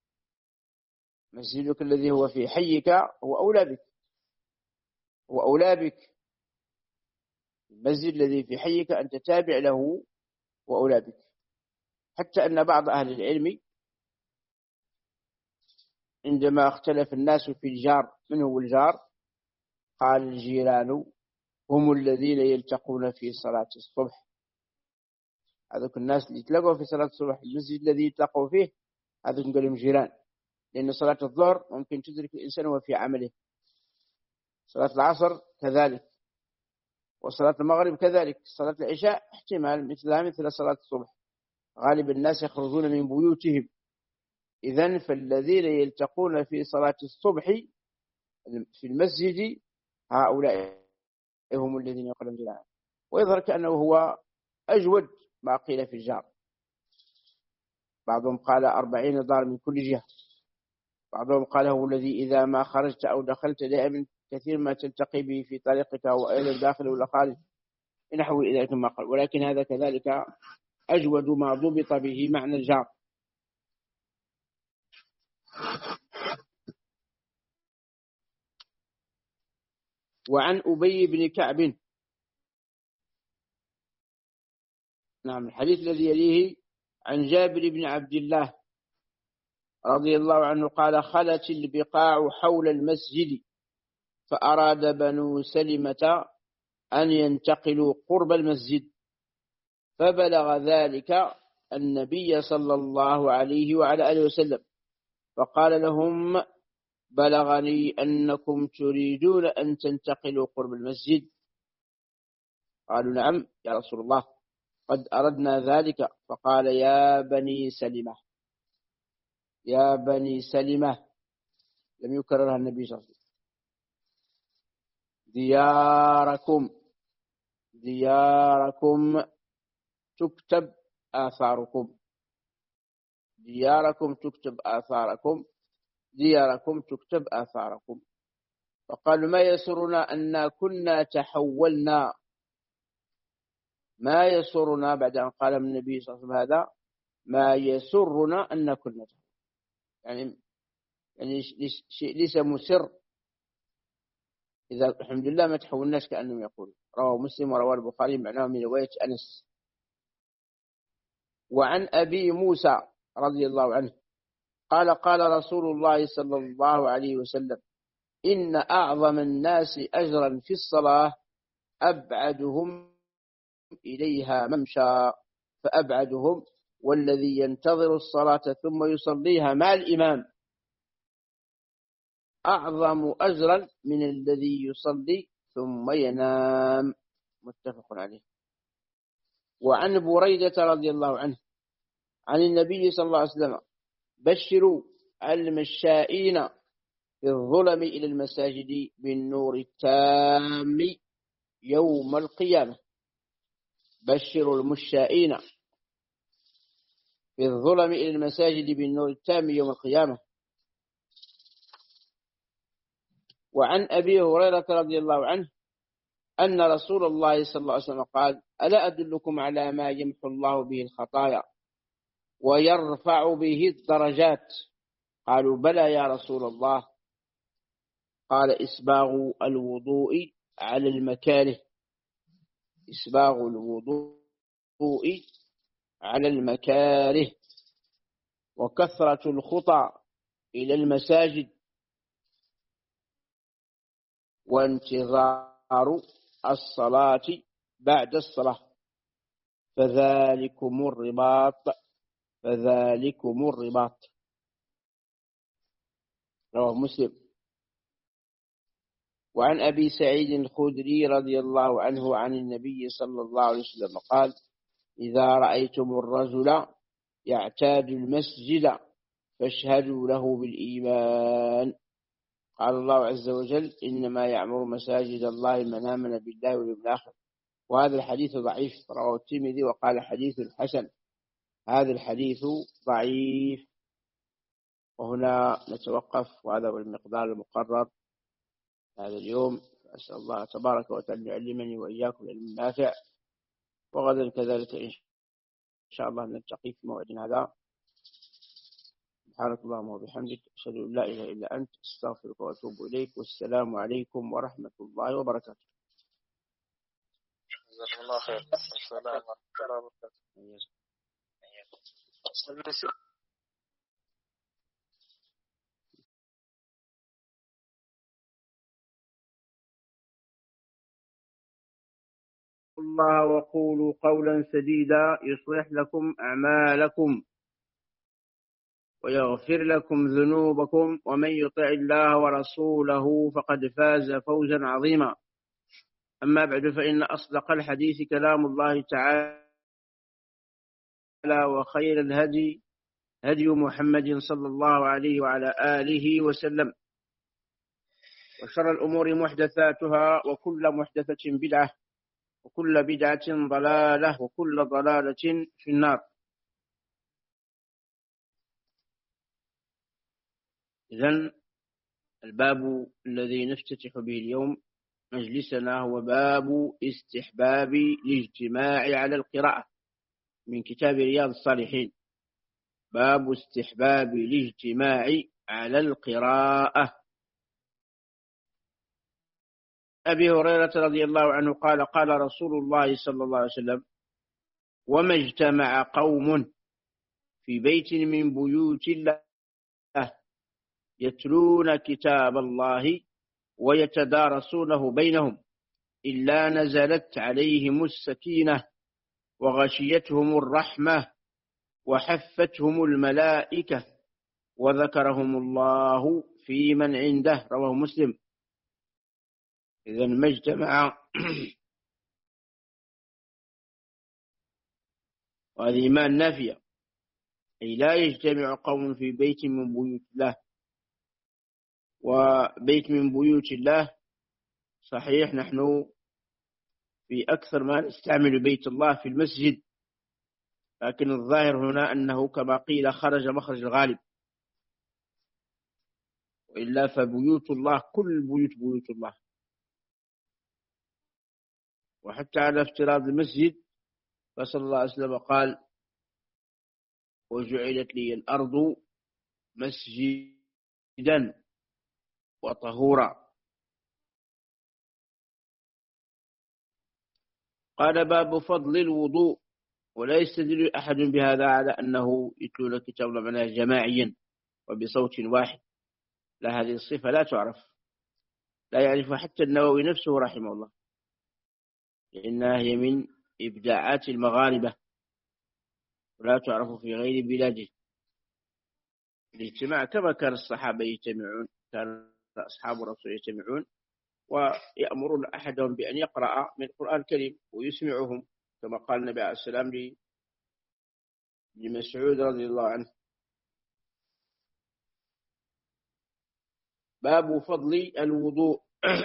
مسجدك الذي هو في حيك هو أولى بك، هو أولى بك. المسجد الذي في حيك أنت تابع له وأولى بك. حتى أن بعض أهل العلم عندما اختلف الناس في الجار من هو الجار، قال الجيران هم الذين يلتقون في صلاة الصبح. هذوك الناس اللي يتلاقوا في صلاة الصبح، المسجد الذي يتلاقوا فيه هذوك نقولهم جيران. لأن صلاة الظهر ممكن تدرك الإنسان وهو في عمله، صلاة العصر كذلك، وصلاة المغرب كذلك. صلاة العشاء احتمال مثلها مثل صلاة الصبح. غالب الناس يخرجون من بيوتهم، إذن فالذين يلتقون في صلاة الصبح في المسجد هؤلاء هم الذين يقولون جيران. ويظهر كأنه هو أجود ما قيل في الجار. بعضهم قال أربعين دار من كل جهة، بعضهم قال هو الذي إذا ما خرجت أو دخلت دائما كثير ما تلتقي به في طريقك وإلى الداخل ولا خارج نحو ذلك ما قال. ولكن هذا كذلك أجود ما ضبط به معنى الجار. وعن أبي بن كعب، نعم الحديث الذي يليه، عن جابر بن عبد الله رضي الله عنه قال خلت البقاع حول المسجد فأراد بنو سلمة أن ينتقلوا قرب المسجد، فبلغ ذلك النبي صلى الله عليه وعلى آله وسلم فقال لهم بلغني أنكم تريدون أن تنتقلوا قرب المسجد. قالوا نعم يا رسول الله قد أردنا ذلك. فقال يا بني سلمة، يا بني سلمة، لم يكررها النبي صلى الله عليه وسلم، دياركم دياركم تكتب آثاركم، دياركم تكتب آثاركم، دياركم تكتب آثاركم. فقالوا ما يسرنا أن كنا تحولنا، ما يسرنا بعد أن قال من النبي صلى الله عليه وسلم هذا ما يسرنا أن كنا تحولنا. يعني يعني شيء ليس مسر، إذا الحمد لله ما تحولناش كأنهم يقول. رواه مسلم ورواه البخاري معناه من رواية أنس. وعن أبي موسى رضي الله عنه قال قال رسول الله صلى الله عليه وسلم إن أعظم الناس أجرا في الصلاة أبعدهم إليها ممشى، فأبعدهم والذي ينتظر الصلاة ثم يصليها مع الإمام أعظم أجرا من الذي يصلي ثم ينام. متفق عليه. وعن بريدة رضي الله عنه عن النبي صلى الله عليه وسلم بشروا المشائين في الظلم إلى المساجد بالنور التام يوم القيامة. بشروا المشائين في الظلم إلى المساجد بالنور التام يوم القيامة. وعن أبي هريرة رضي الله عنه أن رسول الله صلى الله عليه وسلم قال ألا أدلكم على ما يمحو الله به الخطايا ويرفع به الدرجات؟ قالوا بلى يا رسول الله. قال إسباغ الوضوء على المكاره، إسباغ الوضوء على المكاره، وكثرة الخطى إلى المساجد، وانتظار الصلاة بعد الصلاة، فذلكم الرباط فذلكم الرباط رواه مسلم. وعن أبي سعيد الخدري رضي الله عنه عن النبي صلى الله عليه وسلم قال: إذا رأيتم الرجل يعتاد المسجد فاشهدوا له بالإيمان. قال الله عز وجل: إنما يعمر مساجد الله من آمن بالله واليوم الآخر. وهذا الحديث ضعيف، رواه الترمذي وقال حديث حسن. هذا الحديث ضعيف. وهنا نتوقف، وهذا هو المقدار المقرر هذا اليوم. أسأل الله تبارك وتعالى يعلمني وإياكم العلم النافع، وغدا كذلك إن شاء الله نلتقي في موعد هذا. سبحانك اللهم وبحمدك، أشهد أن لا إله إلا أنت، أستغفرك وأتوب إليك. والسلام عليكم ورحمة الله وبركاته. جزاكم الله خير. السلام ورحمة الله وبركاته. الله وقولوا قولا سديدا يصلح لكم أعمالكم ويغفر لكم ذنوبكم، ومن يطع الله ورسوله فقد فاز فوزا عظيما. أما بعد، فإن أصدق الحديث كلام الله تعالى، وخير الهدي هدي محمد صلى الله عليه وعلى آله وسلم، وشر الأمور محدثاتها، وكل محدثة بدعة، وكل بدعة ضلالة، وكل ضلالة في النار. إذن الباب الذي نفتتح به اليوم مجلسنا هو باب استحباب الاجتماع على القراءة من كتاب رياض الصالحين. باب استحباب الاجتماع على القراءة. أبي هريرة رضي الله عنه قال: قال رسول الله صلى الله عليه وسلم: وما اجتمع قوم في بيت من بيوت الله يتلون كتاب الله ويتدارسونه بينهم إلا نزلت عليهم السكينة وغشيتهم الرحمة وحفتهم الملائكة وذكرهم الله في من عنده. رواه مسلم. إذن ما اجتمع وهذه إيمان نافية، أي لا يجتمع قوم في بيت من بيوت الله. وبيت من بيوت الله صحيح نحن في أكثر ما نستعمل بيت الله في المسجد، لكن الظاهر هنا أنه كما قيل خرج مخرج الغالب، وإلا فبيوت الله كل بيوت بيوت الله. وحتى على افتراض المسجد، فصلى الله عليه وسلم قال: وجعلت لي الأرض مسجدا وطهورا. قال: باب فضل الوضوء. ولا يستدل أحد بهذا على أنه يتلون الكتاب معناه جماعيا وبصوت واحد، لا، هذه الصفة لا تعرف، لا يعرفها حتى النووي نفسه رحمه الله، لأنها هي من إبداعات المغاربة ولا تعرف في غير بلاده. الاجتماع كما كان الصحابة يجتمعون، كان أصحاب الرسول يجتمعون ويأمرون أحدهم بأن يقرأ من القرآن الكريم ويسمعهم، كما قال النبي عليه السلام لمسعود رضي الله عنه. باب فضل الوضوء.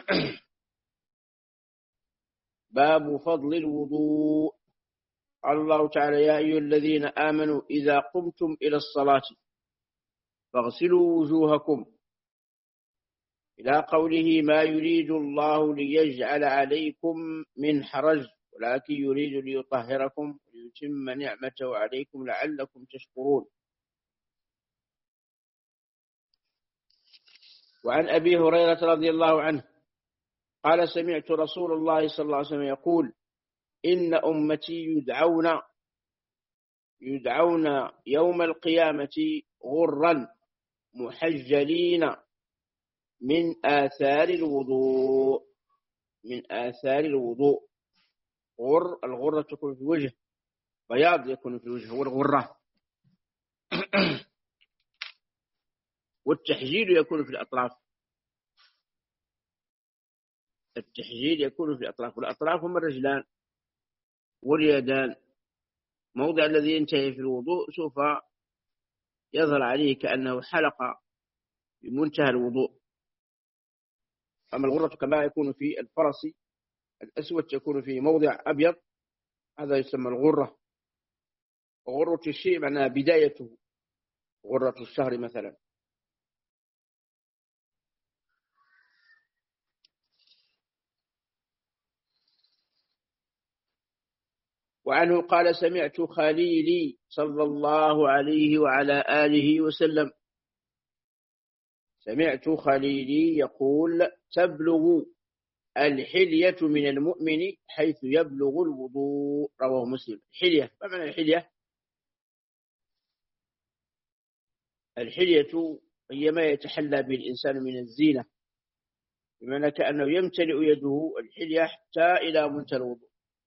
باب فضل الوضوء. قال الله تعالى: يا أيها الذين آمنوا إذا قمتم إلى الصلاة فاغسلوا وجوهكم، إلى قوله: ما يريد الله ليجعل عليكم من حرج ولكن يريد ليطهركم ويتم نعمته عليكم لعلكم تشكرون. وعن أبي هريرة رضي الله عنه قال: سمعت رسول الله صلى الله عليه وسلم يقول: إن أمتي يدعون يدعون يوم القيامة غرا محجلين من آثار الوضوء. من آثار الوضوء. غر، الغرة تكون في الوجه، بياض يكون في الوجه، والغرة والتحجيل يكون في الأطراف. التحجيل يكون في الأطراف، والأطراف هم الرجلان واليدان. موضع الذي ينتهي في الوضوء سوف يظهر عليه كأنه حلقة بمنتهى الوضوء. أما الغرة كما يكون في الفرس الأسود يكون في موضع أبيض، هذا يسمى الغرة. وغرة الشيء معناها بدايته، غرة الشهر مثلا. وعنه قال سمعت خليلي صلى الله عليه وعلى آله وسلم سمعت خليلي يقول تبلغ الحلية من المؤمن حيث يبلغ الوضوء. رواه مسلم. حلية، ما معنى الحلية؟ الحلية هي ما يتحلى به الإنسان من الزينة، بمعنى كأنه يمتلئ يده الحلية حتى إلى منتهى الوضوء.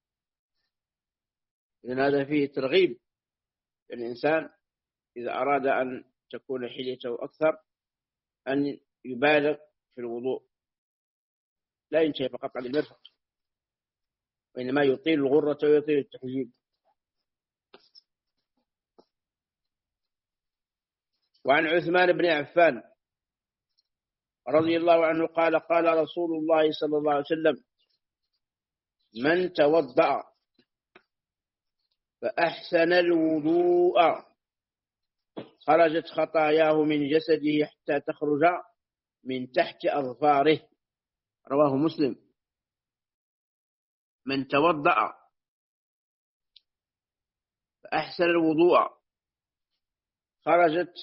إذن هذا فيه ترغيب الإنسان إذا أراد أن تكون حليته أكثر أن يبالغ في الوضوء، لا ينتهي فقط عن المرفق، وإنما يطيل الغرة ويطيل التحجيب. وعن عثمان بن عفان رضي الله عنه قال قال رسول الله صلى الله عليه وسلم من توضأ فأحسن الوضوء خرجت خطاياه من جسده حتى تخرج من تحت أظفاره. رواه مسلم. من توضأ فأحسن الوضوء خرجت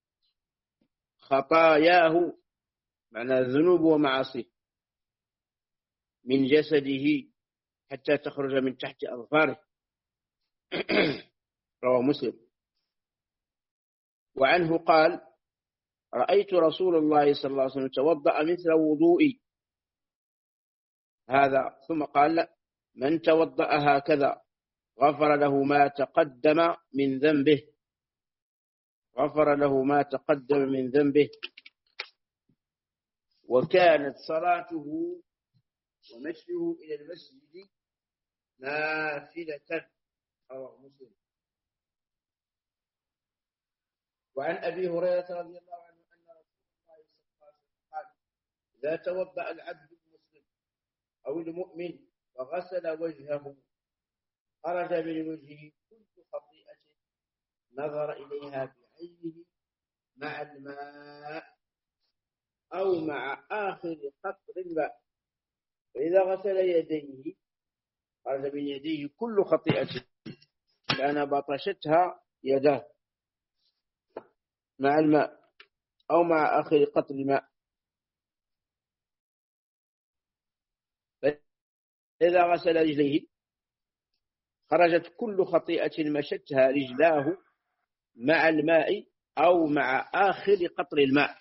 خطاياه، معنى الذنوب ومعاصيه، من جسده حتى تخرج من تحت أظفاره. رواه مسلم. وعنه قال رأيت رسول الله صلى الله عليه وسلم توضأ مثل وضوئي هذا، ثم قال من توضأ هكذا غفر له ما تقدم من ذنبه غفر له ما تقدم من ذنبه وكانت صلاته ومشيه إلى المسجد نافلة. رواه مسلم. وعن أبي هريرة رضي الله عنه أن رسول الله صلى الله عليه وسلم قال إذا توضأ العبد المسلم أو المؤمن وغسل وجهه خرج من وجهه كل خطيئة نظر إليها بعينه مع الماء أو مع آخر قطر الماء. فإذا غسل يديه خرج من يديه كل خطيئة كان بطشتها يداه مع الماء أو مع آخر قطر الماء. فإذا غسل رجليه خرجت كل خطيئة مشتها رجلاه مع الماء أو مع آخر قطر الماء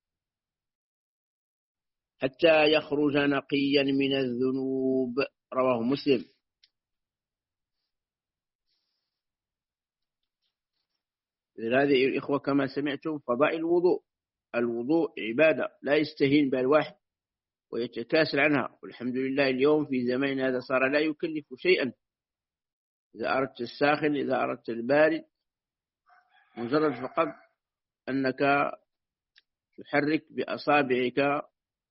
حتى يخرج نقيا من الذنوب. رواه مسلم. هذه الإخوة كما سمعتم فضائل الوضوء. الوضوء عبادة لا يستهين بها الواحد ويتكاسل عنها، والحمد لله اليوم في زمان هذا صار لا يكلف شيئا. إذا أردت الساخن إذا أردت البارد مجرد فقط أنك تحرك بأصابعك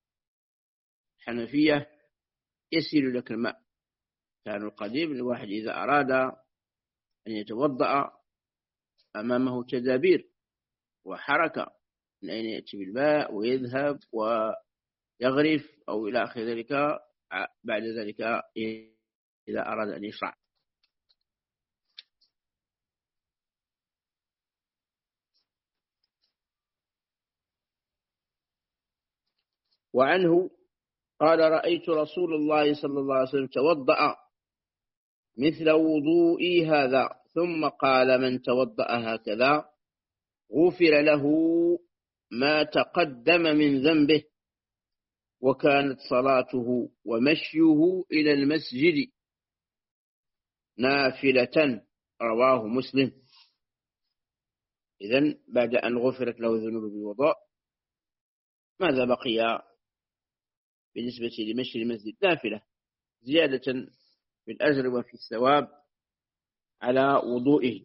حنفية يسيل لك الماء. كان القديم الواحد إذا أراد أن يتوضأ أمامه تدابير وحركة من أين يأتي بالماء ويذهب ويغرف أو إلى آخر ذلك. بعد ذلك إذا أراد أن يشرع. وعنه قال رأيت رسول الله صلى الله عليه وسلم توضأ مثل وضوئي هذا ثم قال من توضأ هكذا غفر له ما تقدم من ذنبه وكانت صلاته ومشيه إلى المسجد نافلة. رواه مسلم. إذن بعد أن غفرت له ذنوب بالوضوء ماذا بقي بالنسبة لمشي المسجد؟ نافلة زيادة في الأجر وفي الثواب على وضوئه.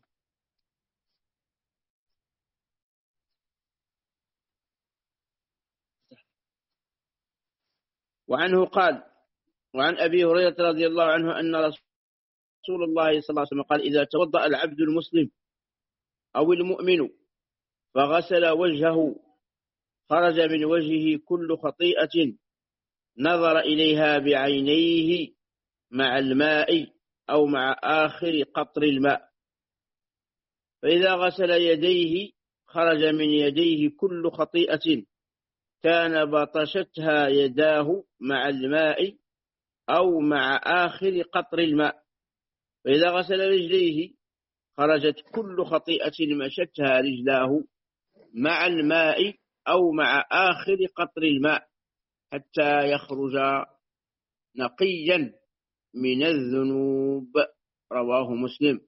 وعنه قال: وعن أبي هريرة رضي الله عنه أن رسول الله صلى الله عليه وسلم قال: إذا توضأ العبد المسلم أو المؤمن فغسل وجهه خرج من وجهه كل خطيئة نظر إليها بعينيه مع الماء أو مع آخر قطر الماء. فإذا غسل يديه خرج من يديه كل خطيئة كان بطشتها يداه مع الماء أو مع آخر قطر الماء. فإذا غسل رجليه خرجت كل خطيئة مشتها رجلاه مع الماء أو مع آخر قطر الماء حتى يخرج نقيا من الذنوب. رواه مسلم.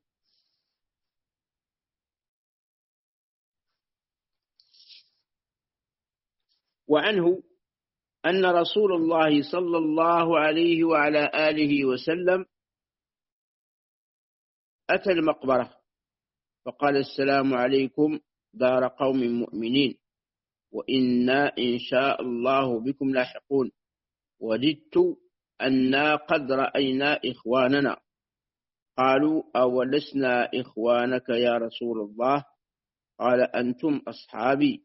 وعنه أن رسول الله صلى الله عليه وعلى آله وسلم أتى المقبرة فقال: السلام عليكم دار قوم مؤمنين وإنا إن شاء الله بكم لاحقون، وددت أنا قد رأينا إخواننا. قالوا: أولسنا إخوانك يا رسول الله؟ قال: أنتم أصحابي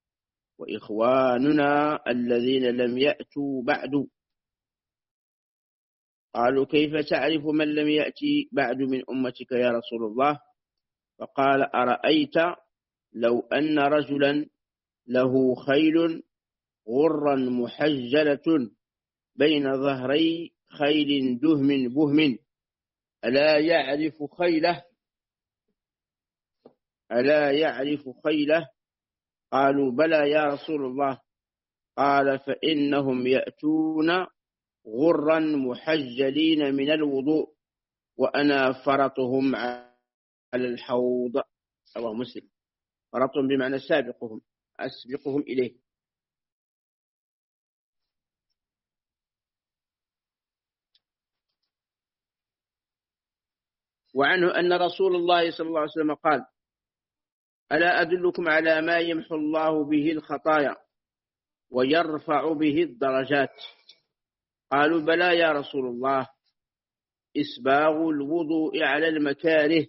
وإخواننا الذين لم يأتوا بعد. قالوا: كيف تعرف من لم يأتي بعد من أمتك يا رسول الله؟ فقال: أرأيت لو أن رجلا له خيل غرا محجلة بين ظهري خيل دهم بهم ألا يعرف خيله ألا يعرف خيله؟ قالوا: بلى يا رسول الله. قال: فإنهم يأتون غرا محجلين من الوضوء وأنا فرطهم على الحوض. رواه مسلم. فرطهم بمعنى سابقهم، أسبقهم إليه. وعنه أن رسول الله صلى الله عليه وسلم قال: ألا أدلكم على ما يمحو الله به الخطايا ويرفع به الدرجات؟ قالوا: بلى يا رسول الله. إسباغ الوضوء على المكاره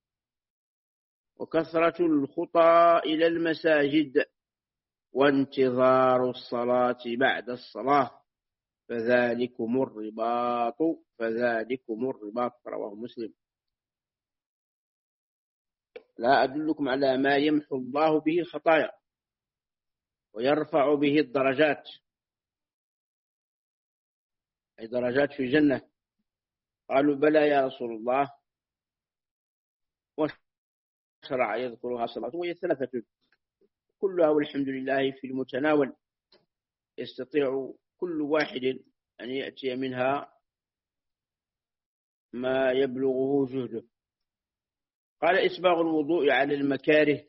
وكثرة الخطى إلى المساجد وانتظار الصلاة بعد الصلاة فذلكم الرباط فذلكم الرباط. رواه مسلم. لا أدلكم على ما يمحو الله به الخطايا ويرفع به الدرجات، أي درجات في الجنة. قالوا: بلى يا رسول الله. وشرع يذكرها صلاة وهي ثلاثة كلها والحمد لله في المتناول، يستطيع كل واحد أن يأتي منها ما يبلغه جهده. قال: إسباغ الوضوء على المكاره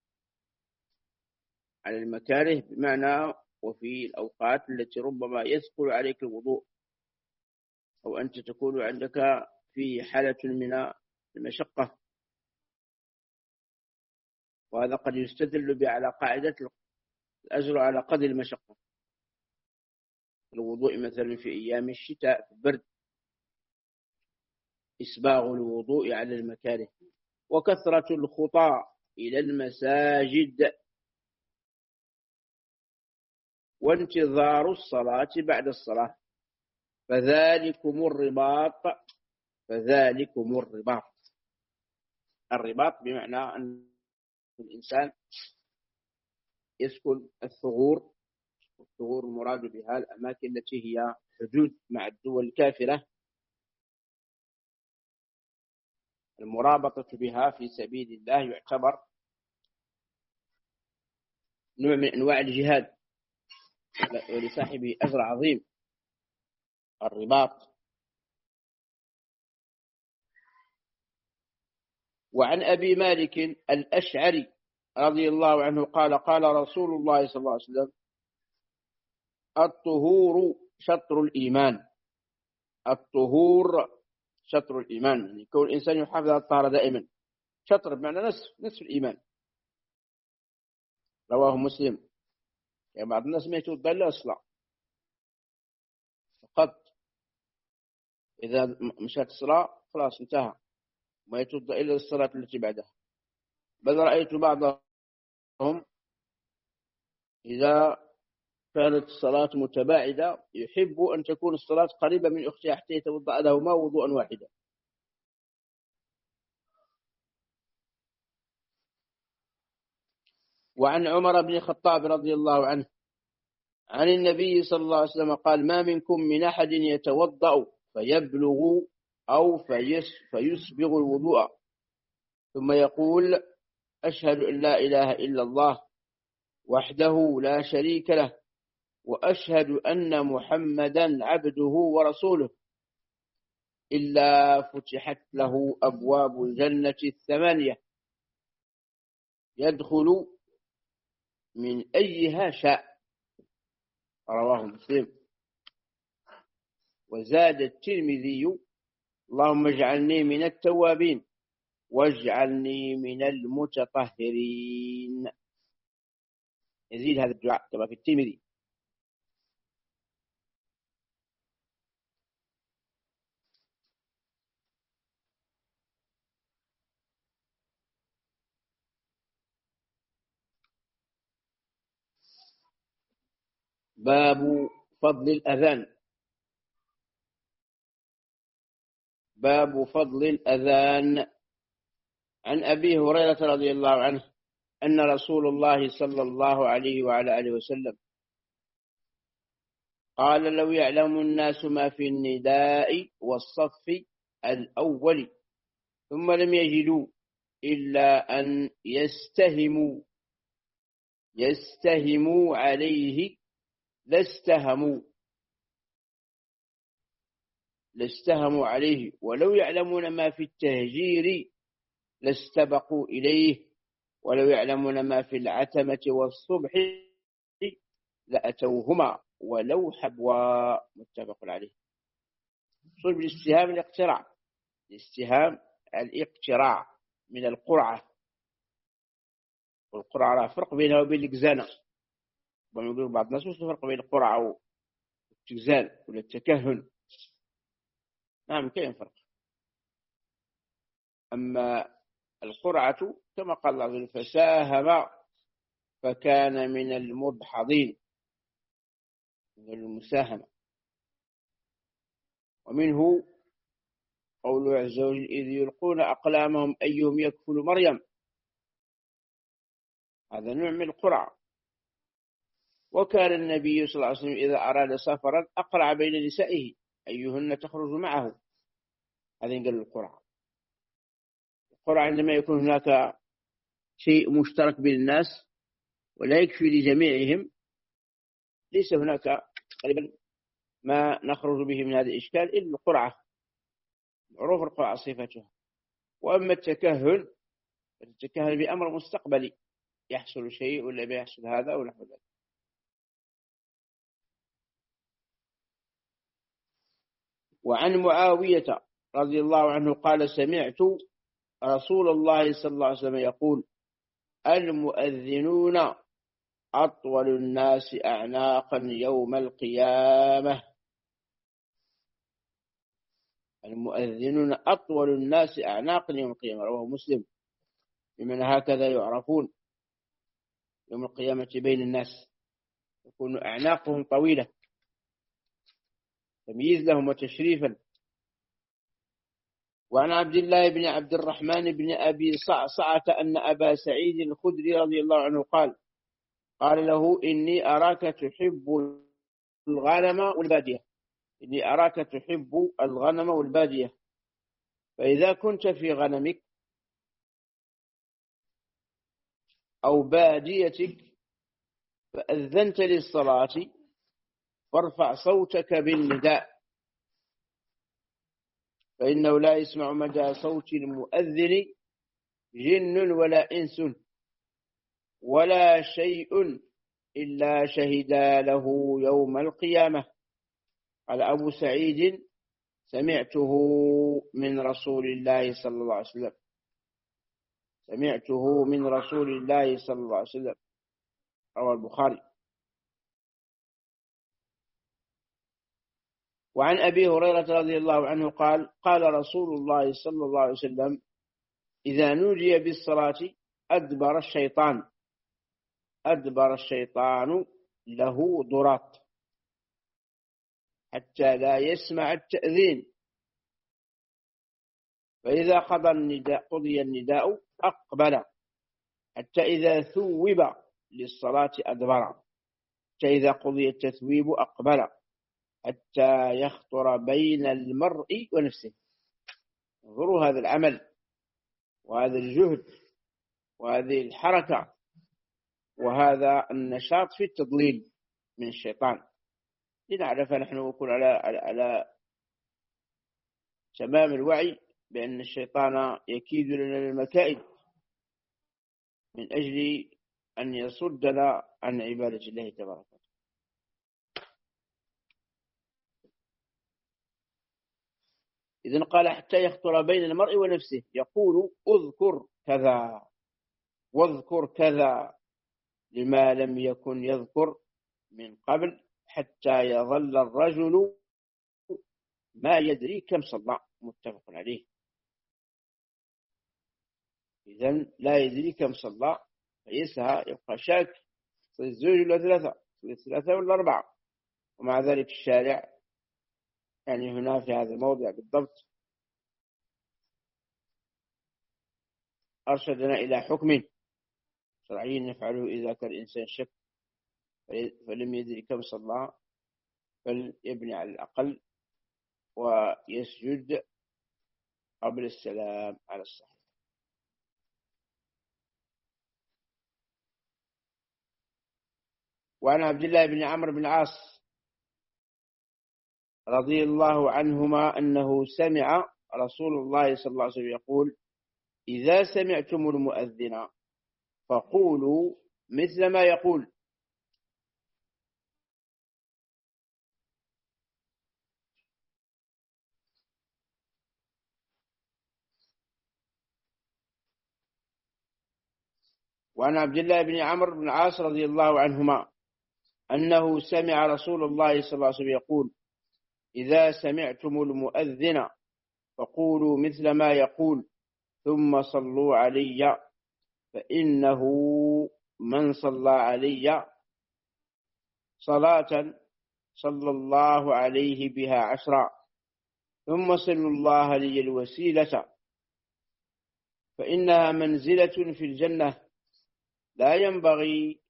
على المكاره بمعنى وفي الأوقات التي ربما يثقل عليك الوضوء أو أنت تكون عندك في حالة من المشقة، وهذا قد يستدل به على قاعدة الأجر على قدر المشقة. الوضوء مثلا في أيام الشتاء في البرد، إسباغ الوضوء على المكاره. وكثرة الخطى إلى المساجد وانتظار الصلاة بعد الصلاة فذلكم الرباط فذلكم الرباط. الرباط بمعنى أن الإنسان يسكن الثغور، الثغور المراد بها الأماكن التي هي حدود مع الدول الكافرة، المرابطة بها في سبيل الله يعتبر نوع من أنواع الجهاد ولصاحبه أجر عظيم. الرباط. وعن أبي مالك الأشعري رضي الله عنه قال: قال رسول الله صلى الله عليه وسلم: الطهور شطر الإيمان. الطهور شطر الإيمان، يعني كون الإنسان يحافظ على الطهارة دائما. شطر بمعنى نصف نصف الإيمان. رواه مسلم. يعني بعض الناس ما يتوضأ إلا الصلاة فقط، إذا مشات الصلاة خلاص انتهى، ما يتوضأ إلا الصلاة التي بعدها. بل رأيت بعضهم إذا كانت الصلاة متباعدة يحب أن تكون الصلاة قريبة من أختها حتى يتوضأ لهما وضوءا واحدا. وعن عمر بن الخطاب رضي الله عنه عن النبي صلى الله عليه وسلم قال: ما منكم من أحد يتوضأ فيبلغ أو فيسبغ الوضوء ثم يقول: أشهد أن لا إله إلا الله وحده لا شريك له وأشهد أن محمدا عبده ورسوله، إلا فتحت له أبواب الجنة الثمانية يدخل من أيها شاء. رواه مسلم. وزاد الترمذي: اللهم اجعلني من التوابين واجعلني من المتطهرين. يزيد هذا الدعاء كما في الترمذي. باب فضل الأذان. باب فضل الأذان. عن أبي هريرة رضي الله عنه أن رسول الله صلى الله عليه وعلى آله وسلم قال: لو يعلم الناس ما في النداء والصف الأول ثم لم يجدوا إلا أن يستهموا يستهموا عليه لاستهموا لاستهموا عليه ولو يعلمون ما في التهجير لاستبقوا إليه ولو يعلمون ما في العتمة والصبح لأتوهما ولو حبوا. متفق عليه. صلب الاستهام الاقتراع. الاستهام الاقتراع من القرعة، والقرعة فرق بينها وبين الجزانة. يقول بعض الناس وش الفرق بين القرعة والتجزان ولا التكهن؟ نعم كاين فرق. أما القرعة كما قال الله عز وجل: فساهم فكان من المدحضين، من المساهمة. ومنه قوله عز وجل: إذ يلقون أقلامهم أيهم يكفل مريم. هذا نوع من القرعة. وكان النبي صلى الله عليه وسلم إذا أراد سفرا أقرع بين نسائه أيهن تخرج معه. هذا ينقل القرعة. القرعة عندما يكون هناك شيء مشترك بين الناس ولا يكفي لجميعهم، ليس هناك غالبا ما نخرج به من هذا الإشكال إلا القرعة، معروف القرعة صفتها. وأما التكهن التكهن بأمر مستقبلي، يحصل شيء ولا بيحصل هذا ولا هذا. وعن معاوية رضي الله عنه قال: سمعت رسول الله صلى الله عليه وسلم يقول: المؤذنون أطول الناس أعناقا يوم القيامة. المؤذنون أطول الناس أعناقا يوم القيامة. رواه مسلم. بمن هكذا يعرفون يوم القيامة بين الناس، يكون أعناقهم طويلة تمييز لهم وتشريفا. وعن عبد الله بن عبد الرحمن بن أبي صعصعة أن أبا سعيد الخدري رضي الله عنه قال: قال له: إني أراك تحب الغنم والبادية إني أراك تحب الغنم والبادية فإذا كنت في غنمك أو باديتك فأذنت للصلاة فارفع صوتك بالنداء، فإنه لا يسمع مدى صوت المؤذن جن ولا إنس ولا شيء إلا شهدا له يوم القيامة. قال أبو سعيد: سمعته من رسول الله صلى الله عليه وسلم سمعته من رسول الله صلى الله عليه وسلم رواه البخاري. وعن أبي هريرة رضي الله عنه قال: قال رسول الله صلى الله عليه وسلم: إذا نودي بالصلاة أدبر الشيطان أدبر الشيطان له ضراط حتى لا يسمع التأذين، فإذا قضى النداء قضي النداء أقبل حتى إذا ثوب للصلاة أدبر، حتى إذا قضي التثويب أقبل حتى يخطر بين المرء ونفسه. انظروا هذا العمل وهذا الجهد وهذه الحركة وهذا النشاط في التضليل من الشيطان، لنعرف نحن نكون على على, على تمام الوعي بأن الشيطان يكيد لنا المكائد من أجل أن يصدنا عن عبادة الله تبارك وتعالى. إذن قال: حتى يخطر بين المرء ونفسه، يقول: اذكر كذا واذكر كذا لما لم يكن يذكر من قبل، حتى يظل الرجل ما يدري كم صلى. متفق عليه. إذن لا يدري كم صلى فيسهى، يبقى شاك صلي الزوج ولا ثلاثة، صلي ثلاثة ولا أربعة. ومع ذلك الشارع يعني هنا في هذا الموضع بالضبط أرشدنا إلى حكم شرعي نفعله إذا كان الإنسان شك فلم يدري كم صلى، فليبني على الأقل ويسجد قبل السلام على الصحيح. وعن عبد الله بن عمرو بن العاص رضي الله عنهما أنه سمع رسول الله صلى الله عليه وسلم يقول: إذا سمعتم المؤذن فقولوا مثل ما يقول. وعن عبد الله بن عمرو بن العاص رضي الله عنهما أنه سمع رسول الله صلى الله عليه وسلم يقول: إذا سمعتم المؤذن فقولوا مثل ما يقول ثم صلوا علي، فإنه من صلى علي صلاة صلى الله عليه بها عشرا، ثم صلوا الله لي الوسيلة فإنها منزلة في الجنة لا ينبغي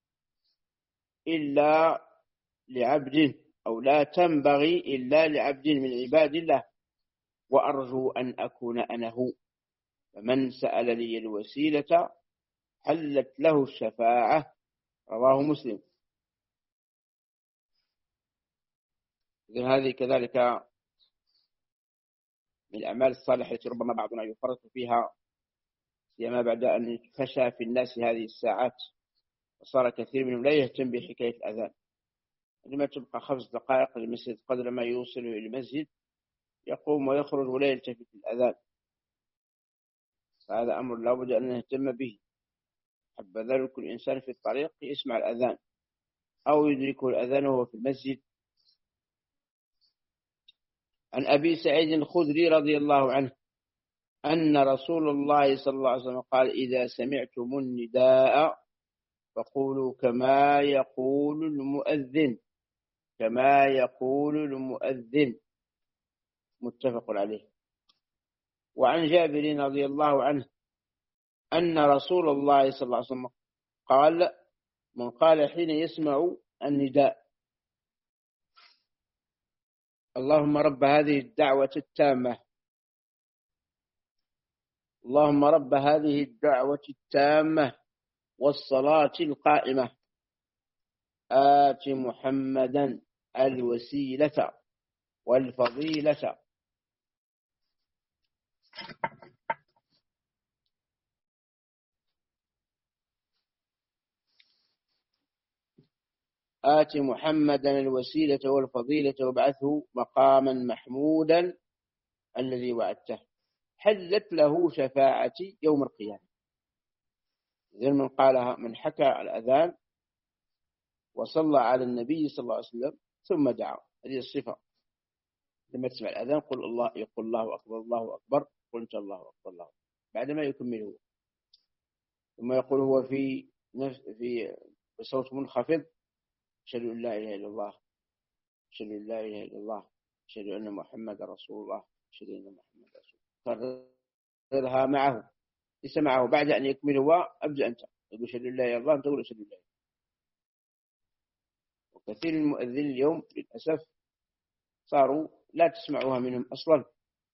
إلا لعبد أو لا تنبغي إلا لعبد من عباد الله، وأرجو أن أكون أنا هو، فمن سأل لي الوسيلة حلت له الشفاعة. رواه مسلم. إذن هذه كذلك من الأعمال الصالحة التي ربما بعضنا يفرط فيها، سيما بعد أن فشى في الناس هذه الساعات وصار كثير منهم لا يهتم بحكاية الأذان. عندما تبقى خمس دقائق للمسجد قدر ما يوصله إلى المسجد يقوم ويخرج ولا يلتفت الأذان، فهذا أمر لا بد أن نهتم به. حبذا كل إنسان في الطريق يسمع الأذان أو يدركه الأذان وهو في المسجد. عن أبي سعيد الخدري رضي الله عنه أن رسول الله صلى الله عليه وسلم قال: إذا سمعتم النداء فقولوا كما يقول المؤذن كما يقول المؤذن. متفق عليه. وعن جابر رضي الله عنه أن رسول الله صلى الله عليه وسلم قال: من قال حين يسمع النداء: اللهم رب هذه الدعوة التامة اللهم رب هذه الدعوة التامة والصلاة القائمة آت محمدا الوسيلة والفضيلة. آت محمدا الوسيلة والفضيلة وابعثه مقاما محمودا الذي وعدته حلت له شفاعتي يوم القيامة. إذن من قالها من حكى الأذان وصلى على النبي صلى الله عليه وسلم ثم دعا، هذه الصفة. لما تسمع الأذان قل الله، يقول الله أكبر الله أكبر، قلت الله أكبر الله أكبر بعدما يكمله، ثم يقول هو في نفس في بصوت منخفض أشهد أن لا إله إلا الله، أشهد أن لا إله إلا الله، أشهد أن محمد رسول الله، أشهد أن محمد رسول الله. كررها معه، ليس معه بعد أن يكمل هو أبدأ أنت تقول أشهد أن لا إله إلا الله، أنت تقول أشهد أن لا إله. وكثير من المؤذنين اليوم للأسف صاروا لا تسمعوها منهم أصلا.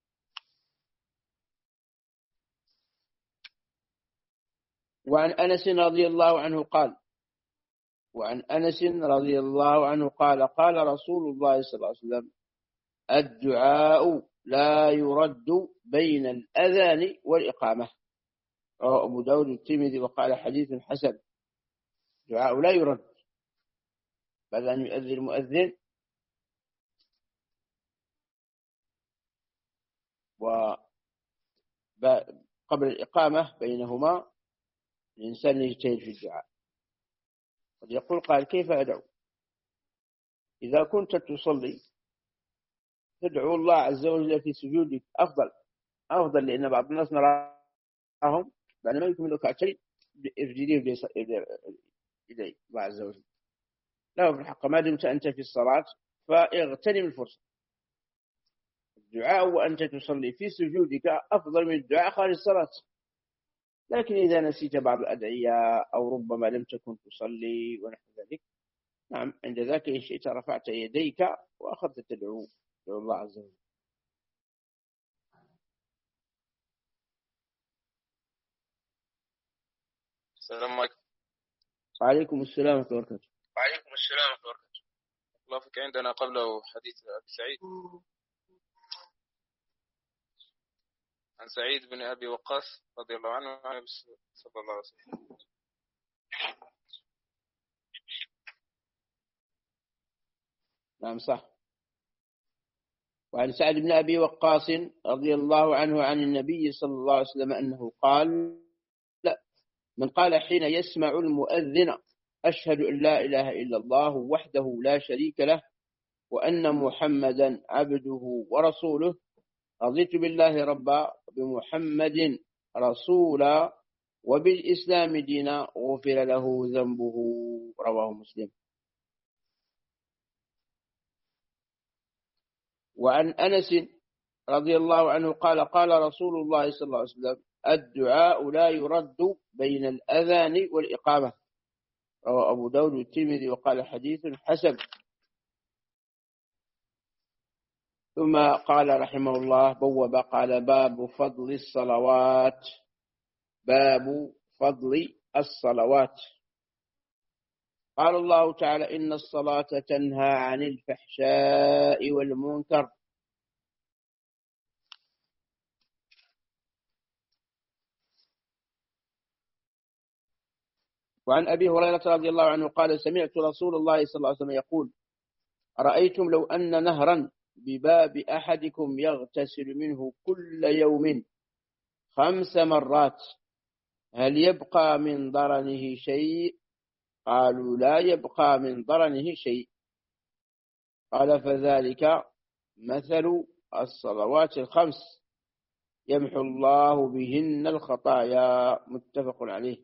وعن أنس رضي الله عنه قال وعن أنس رضي الله عنه قال قال رسول الله صلى الله عليه وسلم الدعاء لا يرد بين الأذان والإقامة، رواه أبو داود الترمذي وقال حديث حسن. الدعاء لا يرد بعد أن يؤذن المؤذن وقبل الإقامة بينهما الإنسان يجتهد في الدعاء. قد يقول قال كيف أدعو؟ إذا كنت تصلي تدعو الله عز وجل في سجودك أفضل أفضل لأن بعض الناس نراهم بعد ما يكملوا ركعتين يسجدون إليه الله عز وجل. لا، في الحق ما دمت أنت في الصلاة فاغتنم الفرصة. الدعاء وأنت تصلي في سجودك أفضل من الدعاء خارج الصلاة. لكن إذا نسيت بعض الأدعية أو ربما لم تكن تصلي ونحو ذلك، نعم عند ذاك إن شئت رفعت يديك وأخذت تدعو الله عز وجل. السلام عليكم. وعليكم السلام ورحمة الله وبركاته. وعليكم السلام ورحمة الله وبركاته. الله فيك. عندنا قبله حديث أبي سعيد عن سعيد بن أبي وقاص رضي الله عنه عن النبي صلى الله عليه وسلم. نعم صح. وعن سعد بن أبي وقاص رضي الله عنه عن النبي صلى الله عليه وسلم أنه قال لا من قال حين يسمع المؤذن أشهد أن لا إله إلا الله وحده لا شريك له وأن محمدا عبده ورسوله رضيت بالله ربا بمحمد رسولا وبالإسلام دينا غفر له ذنبه، رواه مسلم. وعن أنس رضي الله عنه قال قال رسول الله صلى الله عليه وسلم الدعاء لا يرد بين الأذان والإقامة، رواه أبو داود والترمذي وقال حديث حسن. ثم قال رحمه الله بوب قال باب فضل الصلوات، باب فضل الصلوات. قال الله تعالى إن الصلاة تنهى عن الفحشاء والمنكر. وعن أبي هريرة رضي الله عنه قال سمعت رسول الله صلى الله عليه وسلم يقول أرأيتم لو أن نهرا بباب أحدكم يغتسل منه كل يوم خمس مرات هل يبقى من ضرنه شيء؟ قالوا لا يبقى من ضرنه شيء. قال فذلك مثل الصلوات الخمس يمحو الله بهن الخطايا، متفق عليه.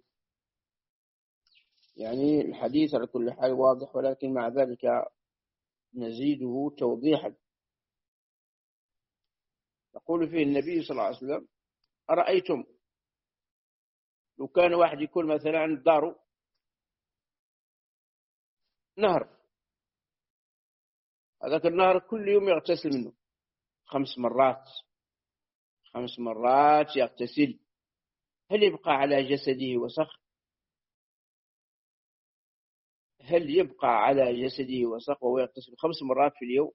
يعني الحديث على كل حال واضح، ولكن مع ذلك نزيده توضيحا. يقول فيه النبي صلى الله عليه وسلم أرأيتم لو كان واحد يكون مثلا عند داره نهر، هذاك النهر كل يوم يغتسل منه خمس مرات خمس مرات يغتسل، هل يبقى على جسده وسخ؟ هل يبقى على جسده وسخ وهو يغتسل خمس مرات في اليوم؟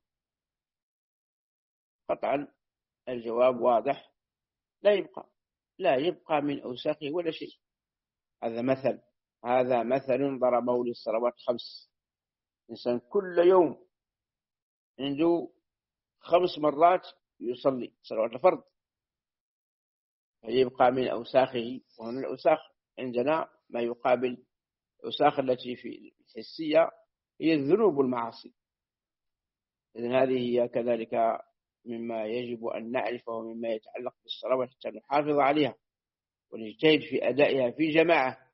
قطعا الجواب واضح، لا يبقى لا يبقى من أوساخه ولا شيء. هذا مثل هذا مثل ضربه للصلوات خمس، الإنسان كل يوم عنده خمس مرات يصلي صلوات الفرض، فيبقى من أوساخه. ومن الأوساخ عندنا ما يقابل الأوساخ التي في الحسية هي الذنوب والمعاصي. إذن هذه هي كذلك مما يجب أن نعرفه ومما يتعلق بالصلوات حتى نحافظ عليها ونجتهد في أدائها في جماعة.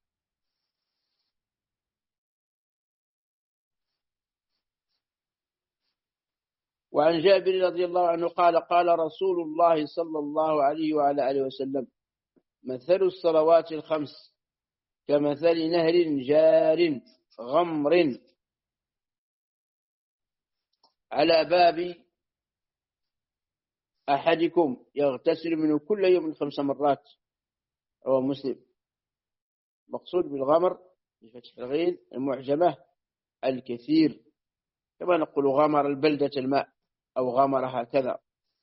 وعن جابر رضي الله عنه قال قال رسول الله صلى الله عليه وعلى آله وسلم: مثل الصلوات الخمس كمثل نهر جار غمر على باب أحدكم يغتسل منه كل يوم خمس مرات. رواه مسلم. مقصود بالغمر بفتح الغين المعجمة الكثير، كما نقول غمر البلدة الماء أو غمر هكذا.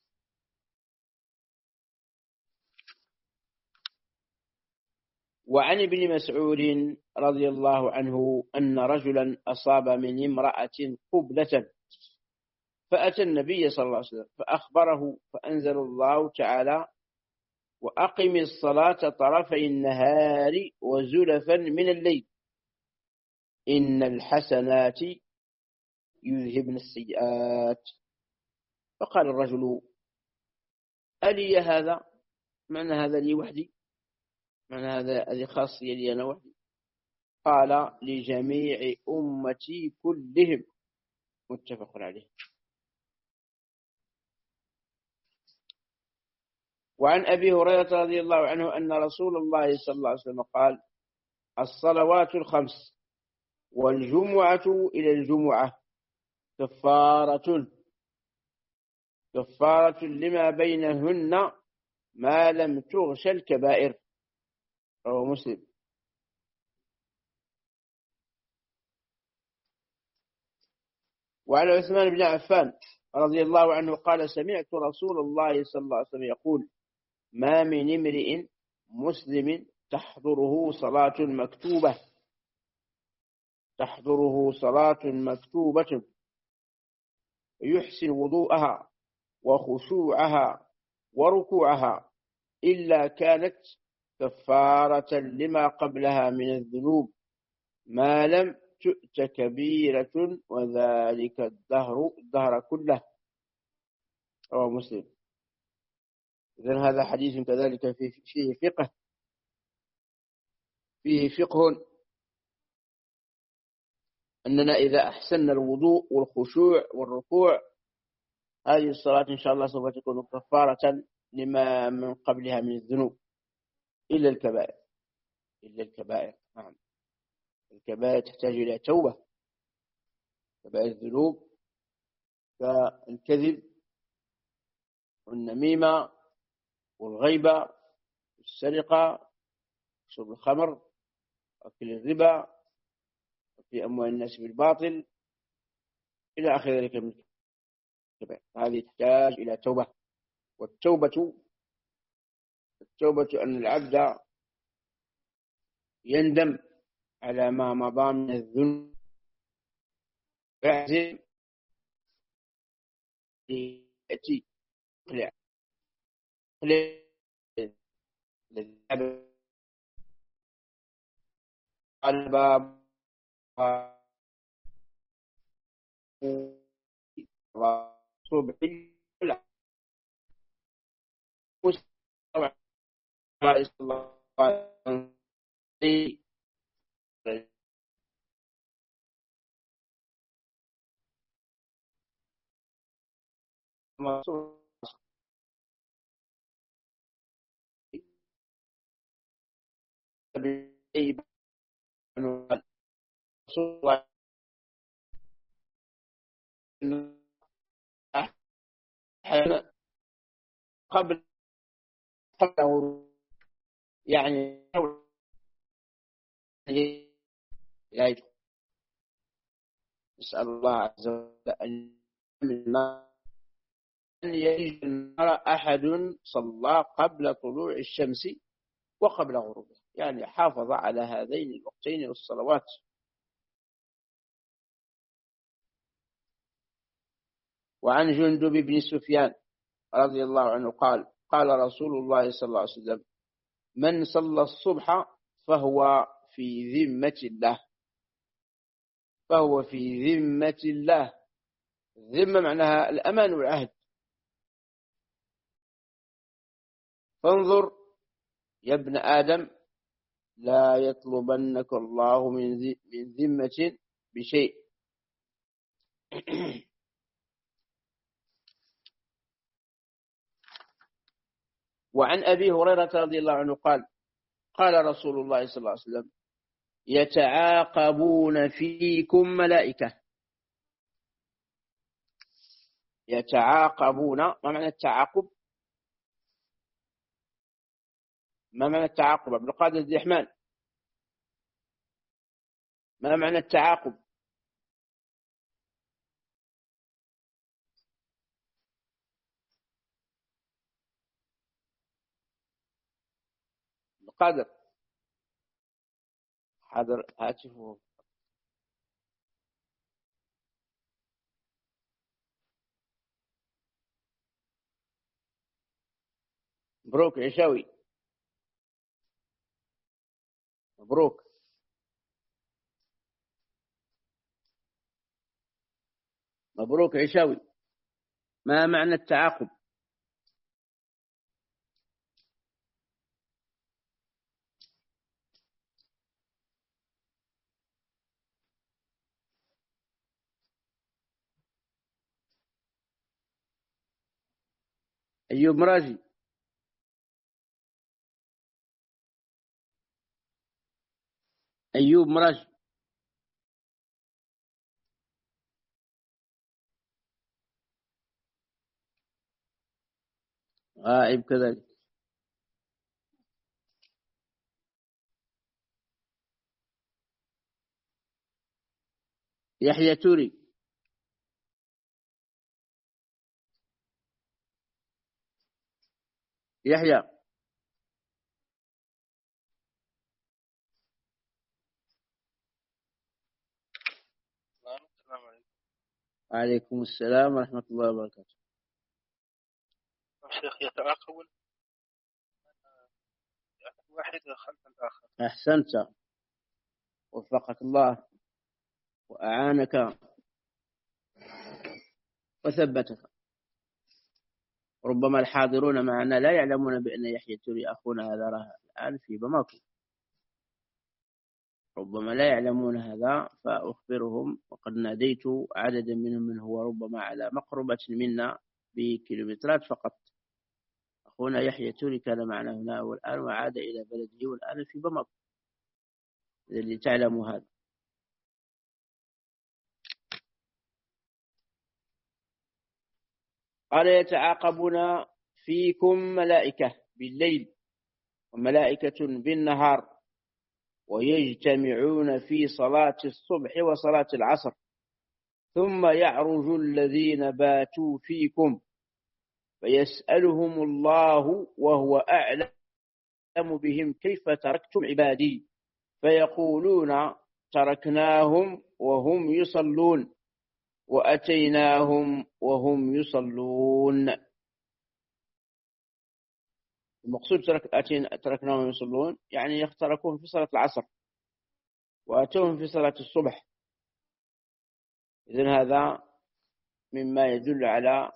وعن ابن مسعود رضي الله عنه أن رجلا أصاب من امرأة قبلة فأتى النبي صلى الله عليه وسلم فأخبره، فأنزل الله تعالى: وأقم الصلاة طرفي النهار وزلفا من الليل إن الحسنات يذهبن السيئات. فقال الرجل: ألي هذا؟ معنى هذا لي وحدي؟ معنى هذا هذه خاصية لي أنا وحدي؟ قال: لجميع أمتي كلهم. متفق عليه. وعن أبي هريرة رضي الله عنه أن رسول الله صلى الله عليه وسلم قال: الصلوات الخمس والجمعة إلى الجمعة كفارة كفارة لما بينهن ما لم تغش الكبائر. رواه مسلم. وعن عثمان بن عفان رضي الله عنه قال: سمعت رسول الله صلى الله عليه وسلم يقول: ما من امرئ مسلم تحضره صلاة مكتوبة تحضره صلاة مكتوبة يحسن وضوءها وخشوعها وركوعها إلا كانت كفارة لما قبلها من الذنوب ما لم تؤت كبيرة وذلك الدهر الدهر كله. رواه مسلم. إذن هذا حديث كذلك فيه فقه فيه فقه أننا إذا أحسننا الوضوء والخشوع والركوع هذه الصلاة إن شاء الله سوف تكون كفارة لما من قبلها من الذنوب إلا الكبائر. إلا الكبائر نعم. الكبائر تحتاج إلى توبة. كبائر الذنوب كالكذب والنميمة والغيبة والسرقة شرب الخمر أكل الربا في أموال الناس بالباطل إلى آخر ذلك من الكبائر. هذه تحتاج إلى توبة. والتوبة التوبة أن العبد يندم على ما مضى من الذنوب فيعزم يأتي قلع قلع الباب صبحي قبل قبله يعني لا يدخل. نسأل الله عز وجل أن يجد النار أحد صلى قبل طلوع الشمس وقبل غروبها، يعني حافظ على هذين الوقتين والصلوات. وعن جندب بن سفيان رضي الله عنه قال قال رسول الله صلى الله عليه وسلم من صلى الصبح فهو في ذمة الله فهو في ذمة الله. الذمة معناها الأمان والعهد. فانظر يا ابن آدم لا يطلبنك الله من ذمة بشيء. وعن أبي هريرة رضي الله عنه قال قال رسول الله صلى الله عليه وسلم يتعاقبون فيكم ملائكة. يتعاقبون ما معنى التعاقب؟ ما معنى التعاقب ابن القادر الدحمان؟ ما معنى التعاقب؟ القادر حاضر هاتفه. مبروك عشاوي مبروك. مبروك عشاوي. ما معنى التعاقب؟ أيوب مرازي. أيوب مرازي. غائب كذلك. يحيى توري. يحيى السلام عليكم. وعليكم السلام ورحمة الله وبركاته. الشيخ يتعاقبون واحد خلف الآخر. أحسنت وفقك الله وأعانك وثبتك. ربما الحاضرون معنا لا يعلمون بأن يحيى التوري أخونا هذا راه الآن في بماكو، ربما لا يعلمون هذا فأخبرهم. وقد ناديت عددا منهم من هو ربما على مقربة منا بكيلومترات فقط. أخونا يحيى التوري كان معنا هنا والآن وعاد إلى بلده والآن في بماكو، اللي تعلموا هذا. قال يتعاقبون فيكم ملائكة بالليل وملائكة بالنهار ويجتمعون في صلاة الصبح وصلاة العصر ثم يعرج الذين باتوا فيكم فيسألهم الله وهو أعلم بهم كيف تركتم عبادي فيقولون تركناهم وهم يصلون وأتيناهم وهم يصلون. المقصود ترك تركناهم يصلون يعني يختركوهم في صلاة العصر وأتوهم في صلاة الصبح. إذن هذا مما يدل على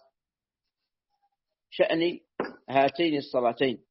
شأن هاتين الصلاتين.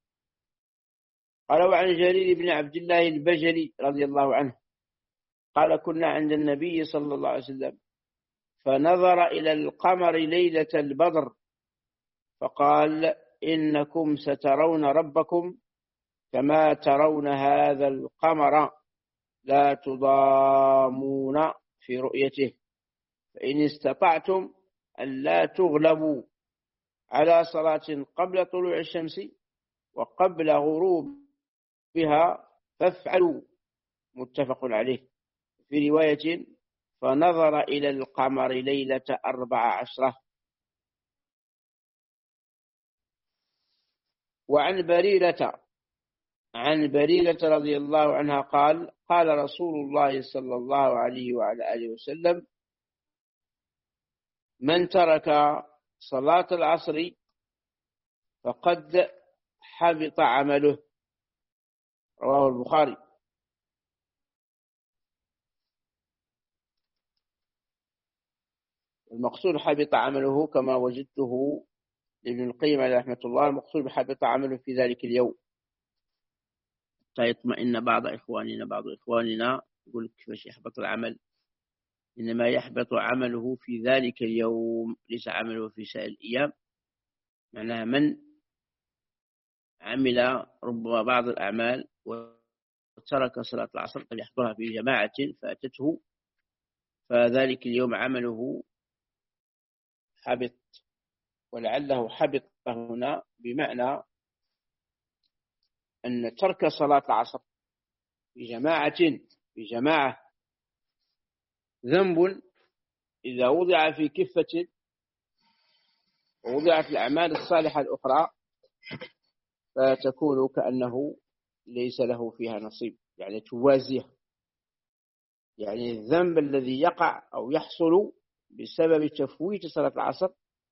قال وعن جرير بن عبد الله البجلي رضي الله عنه قال كنا عند النبي صلى الله عليه وسلم فنظر إلى القمر ليلة البدر فقال إنكم سترون ربكم كما ترون هذا القمر لا تضامون في رؤيته فإن استطعتم أن لا تغلبوا على صلاة قبل طلوع الشمس وقبل غروبها فافعلوا. متفق عليه. في رواية فنظر إلى القمر ليلة أربع عشرة. وعن بريرة عن بريرة رضي الله عنها قال قال رسول الله صلى الله عليه وعلى آله وسلم من ترك صلاة العصر فقد حبط عمله، رواه البخاري. المقصود حبط عمله كما وجدته لابن القيم عليه رحمة الله، المقصود بحبط عمله في ذلك اليوم، حتى يطمئن بعض إخواننا بعض إخواننا يقول كيفاش يحبط العمل، إنما يحبط عمله في ذلك اليوم ليس عمله في سائر الأيام. معناها من عمل ربما بعض الأعمال وترك صلاة العصر قد يحضرها في جماعة فأتته، فذلك اليوم عمله حبط. ولعله حبط هنا بمعنى أن ترك صلاة العصر في جماعة في جماعة ذنب إذا وضع في كفة ووضعت الأعمال الصالحة الأخرى فتكون كأنه ليس له فيها نصيب، يعني توازيه. يعني الذنب الذي يقع أو يحصل بسبب تفويت صلاة العصر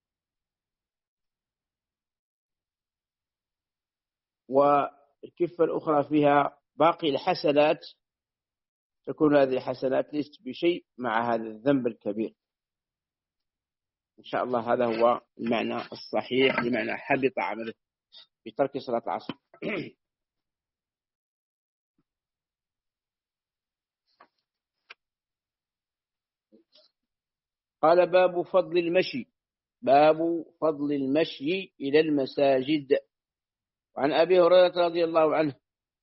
والكفة الأخرى فيها باقي الحسنات، تكون هذه الحسنات ليست بشيء مع هذا الذنب الكبير. إن شاء الله هذا هو المعنى الصحيح لمعنى حبط عمله بترك صلاة العصر. قال باب فضل المشي، باب فضل المشي إلى المساجد. وعن أبي هريرة رضي الله عنه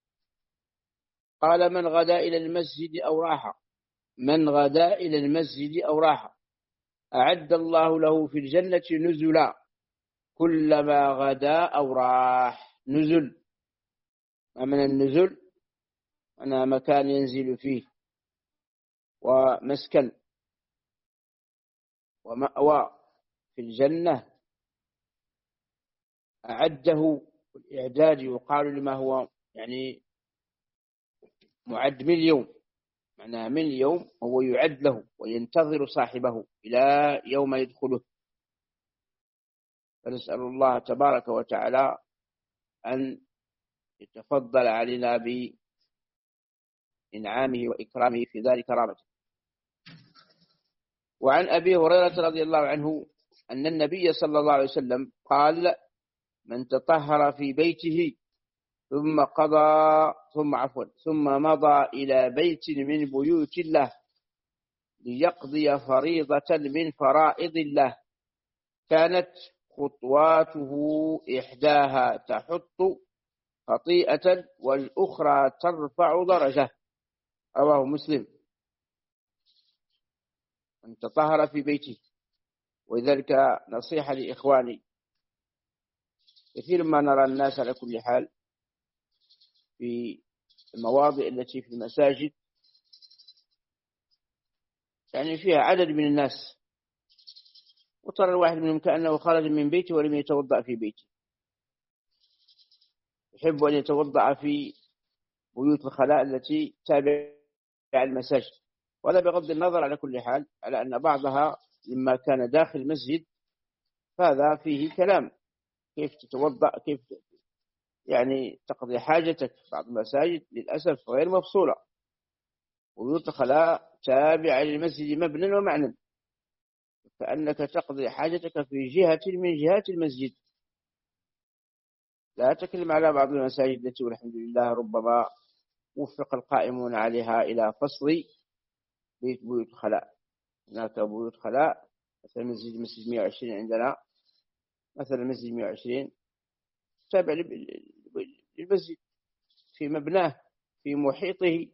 قال من غدا إلى المسجد أو راح من غدا إلى المسجد أو راح أعد الله له في الجنة نزلا كلما غدا أو راح. نزل ومن النزل أنا مكان ينزل فيه ومسكن ومأوى في الجنة. أعده الإعداد يقال لما هو يعني معد من اليوم، معناها من اليوم هو يعد له وينتظر صاحبه إلى يوم يدخله. فنسأل الله تبارك وتعالى أن يتفضل علينا بإنعامه وإكرامه في ذلك كرامته. وعن أبي هريرة رضي الله عنه أن النبي صلى الله عليه وسلم قال من تطهر في بيته ثم قضى ثم عفوا ثم مضى إلى بيت من بيوت الله ليقضي فريضة من فرائض الله كانت خطواته إحداها تحط خطيئة والأخرى ترفع درجة، رواه مسلم. من تطهر في بيته، ولذلك نصيحة لإخواني، كثير ما نرى الناس على كل حال في المواضع التي في المساجد يعني فيها عدد من الناس، وترى الواحد منهم كأنه خرج من بيته ولم يتوضأ في بيته، يحب أن يتوضأ في بيوت الخلاء التي تابعة المساجد. وهذا بغض النظر على كل حال على أن بعضها لما كان داخل المسجد فهذا فيه كلام، كيف تتوضأ، كيف يعني تقضي حاجتك. بعض المساجد للأسف غير مفصولة، بيوت الخلاء تابعة للمسجد مبنى ومعنى، كأنك تقضي حاجتك في جهة من جهات المسجد. لا تكلم على بعض المساجد التي والحمد لله ربما وفق القائمون عليها إلى فصل بيت بيوت خلاء. هناك بيوت خلاء مثل مسجد مسجد مئة وعشرين عندنا، مثلا مسجد مئة وعشرين تابع للمسجد في مبناه في محيطه.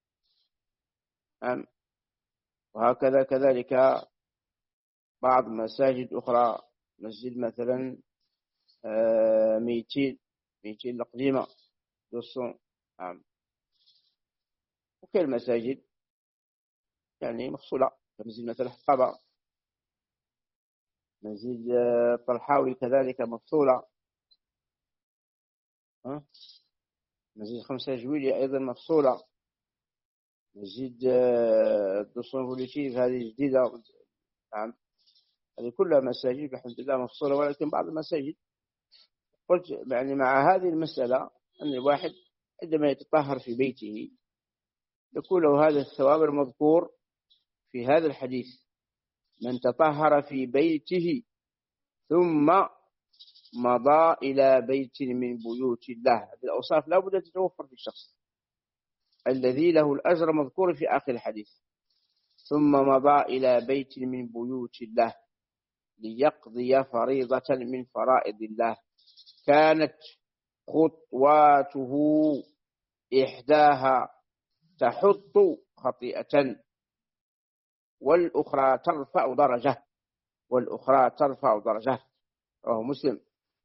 نعم. وهكذا كذلك بعض المساجد أخرى، مسجد مثلا ميتين ميتين القديمة دوسون. نعم. وكل المساجد يعني مفصولة، كمسجد مثلا حقابة، مسجد طلحاوي كذلك مفصولة، مسجد خمسة جويلية أيضا مفصولة، مسجد دوسون فوليتيف هذه جديدة. نعم. هذه كلها مساجد الحمد لله مفصولة، ولكن بعض المساجد قلت يعني مع هذه المسألة أن الواحد عندما يتطهر في بيته يكون له هذا الثواب المذكور في هذا الحديث: من تطهر في بيته ثم مضى إلى بيت من بيوت الله. هذه الأوصاف لا بد تتوفر في الشخص الذي له الأجر مذكور في آخر الحديث: ثم مضى إلى بيت من بيوت الله ليقضي فريضة من فرائض الله كانت خطواته إحداها تحط خطيئة والأخرى ترفع درجة والأخرى ترفع درجة. رواه مسلم.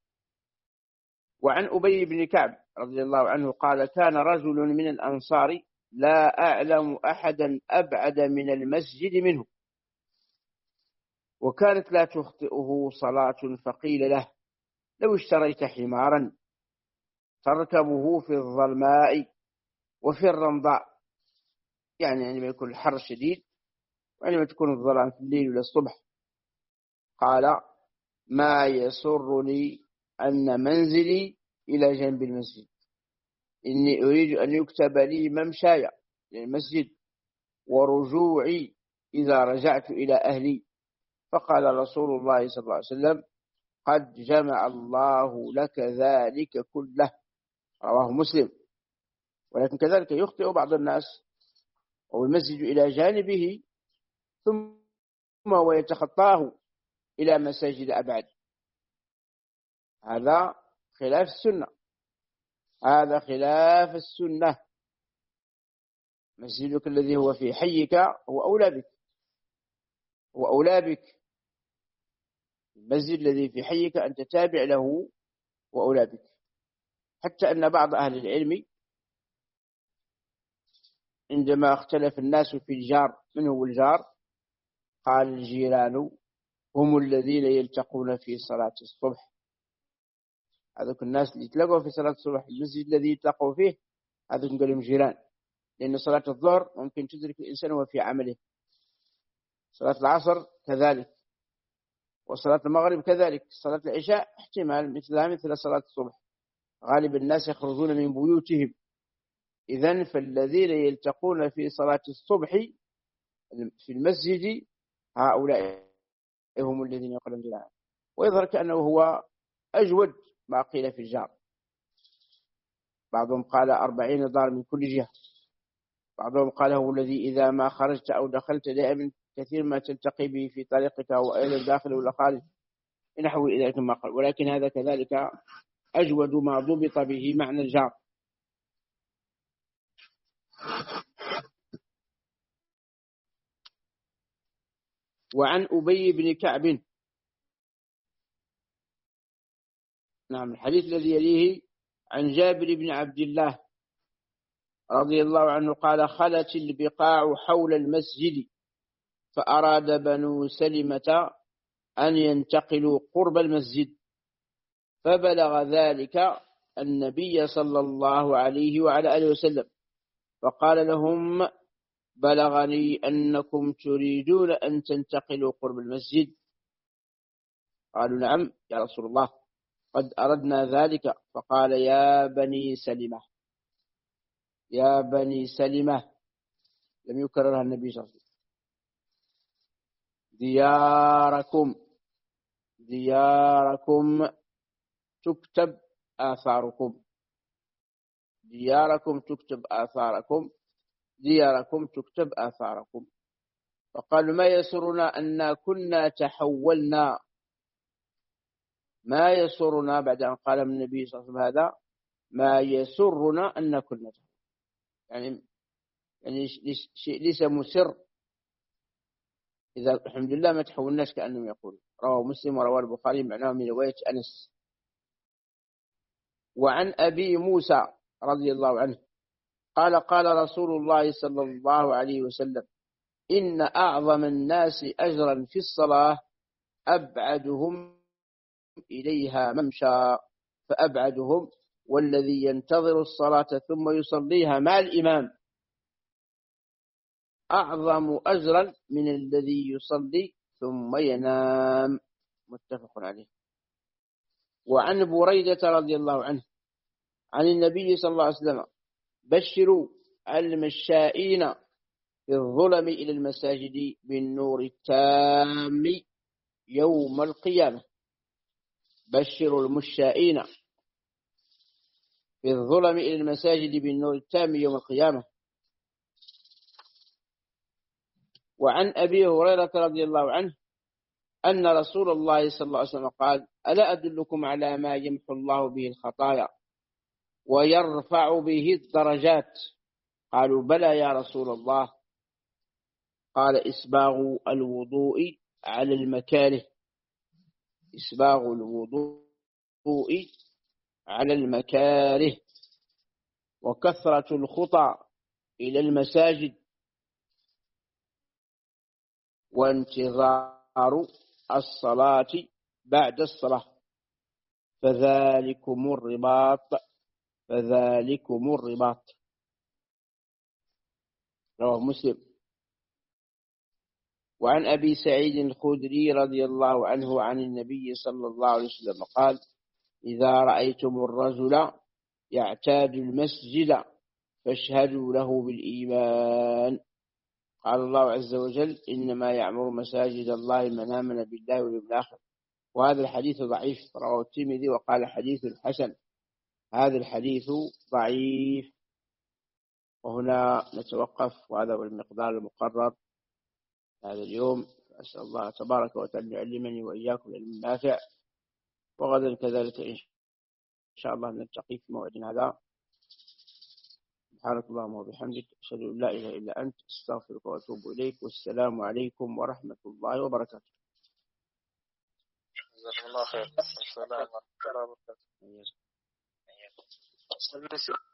وعن أبي بن كعب رضي الله عنه قال: كان رجل من الأنصار لا أعلم أحدا أبعد من المسجد منه، وكانت لا تخطئه صلاة، فقيل له: لو اشتريت حمارا تركبه في الظلماء وفي الرمضاء، يعني عندما يكون الحر شديد وعندما تكون الظلام في الليل ولا الصبح، قال: ما يسرني أن منزلي إلى جنب المسجد، إني أريد أن يكتب لي ممشاي للمسجد ورجوعي إذا رجعت إلى أهلي. فقال رسول الله صلى الله عليه وسلم: قد جمع الله لك ذلك كله. رواه مسلم. ولكن كذلك يخطئ بعض الناس والمسجد إلى جانبه ثم هو يتخطاه إلى مساجد أبعد، هذا خلاف السنة، هذا خلاف السنة. مسجدك الذي هو في حيك هو أولى بك، هو أولى بك. المسجد الذي في حيك أنت تابع له وأولى بك. حتى أن بعض أهل العلم عندما اختلف الناس في الجار من هو الجار، قال: الجيران هم الذين يلتقون في صلاة الصبح. هذوك الناس اللي يتلقوا في صلاة الصبح، المسجد الذي يتلقوا فيه هذوك نقول لهم جيران، لأن صلاة الظهر ممكن تدرك الإنسان وهو في عمله، صلاة العصر كذلك، وصلاة المغرب كذلك، صلاة العشاء احتمال مثلها مثل صلاة الصبح. غالب الناس يخرجون من بيوتهم، إذن فالذين يلتقون في صلاة الصبح في المسجد هؤلاء هم الذين يقولون جيران. ويظهر كأنه هو أجود ما قيل في الجار. بعضهم قال أربعين دار من كل جهة، بعضهم قال هو الذي إذا ما خرجت أو دخلت دائما كثير ما تلتقي به في طريقك وإلى داخل ولا خارج نحو ذلك ما قال. ولكن هذا كذلك أجود ما ضبط به معنى الجار. وعن أبي بن كعب، نعم، الحديث الذي يليه عن جابر بن عبد الله رضي الله عنه قال: خلت البقاع حول المسجد فأراد بنو سلمة أن ينتقلوا قرب المسجد، فبلغ ذلك النبي صلى الله عليه وعلى آله وسلم، فقال لهم: بلغني أنكم تريدون أن تنتقلوا قرب المسجد. قالوا: نعم يا رسول الله، قد أردنا ذلك. فقال: يا بني سلمة، يا بني سلمة، لم يكررها النبي صلى الله عليه وسلم، دياركم دياركم تكتب آثاركم، دياركم تكتب آثاركم دياركم تكتب آثاركم. فقالوا: ما يسرنا أن كنا تحولنا، ما يسرنا، بعد أن قال من النبي صلى الله عليه وسلم هذا، ما يسرنا أن كنا، يعني يعني شيء ليس مسر، إذا الحمد لله ما تحولناش كأنهم يقول. رواه مسلم ورواه البخاري معناه من رواية أنس. وعن أبي موسى رضي الله عنه قال: قال رسول الله صلى الله عليه وسلم: إن أعظم الناس أجرا في الصلاة أبعدهم إليها ممشى، فأبعدهم والذي ينتظر الصلاة ثم يصليها مع الإمام أعظم أجرا من الذي يصلي ثم ينام. متفق عليه. وعن بريدة رضي الله عنه عن النبي صلى الله عليه وسلم: بشروا المشائين في الظلم إلى المساجد بالنور التام يوم القيامة. بشروا المشائين في الظلم إلى المساجد بالنور التام يوم القيامة. وعن أبي هريرة رضي الله عنه أن رسول الله صلى الله عليه وسلم قال: ألا أدلكم على ما يمحو الله به الخطايا ويرفع به الدرجات؟ قالوا: بلى يا رسول الله. قال: إسباغ الوضوء على المكاره. إسباغ الوضوء على المكاره، وكثرة الخطى إلى المساجد، وانتظار الصلاة بعد الصلاة، فذلكم الرباط فذلكم الرباط. رواه مسلم. وعن أبي سعيد الخدري رضي الله عنه عن النبي صلى الله عليه وسلم قال: إذا رأيتم الرجل يعتاد المسجد فاشهدوا له بالإيمان. قال الله عز وجل: إنما يعمر مساجد الله من آمن بالله واليوم الآخر. وهذا الحديث ضعيف، رواه الترمذي وقال حديث حسن. هذا الحديث ضعيف. وهنا نتوقف، وهذا هو المقدار المقرر هذا اليوم. أسأل الله تبارك وتعالى يعلمني وإياكم العلم النافع، وغدا كذلك إن شاء الله نلتقي في موعد هذا. سبحانك اللهم وبحمدك، أشهد أن لا إله إلا أنت، أستغفرك وأتوب إليك. والسلام عليكم ورحمة الله وبركاته. جزاكم الله خير. السلام ورحمة الله وبركاته.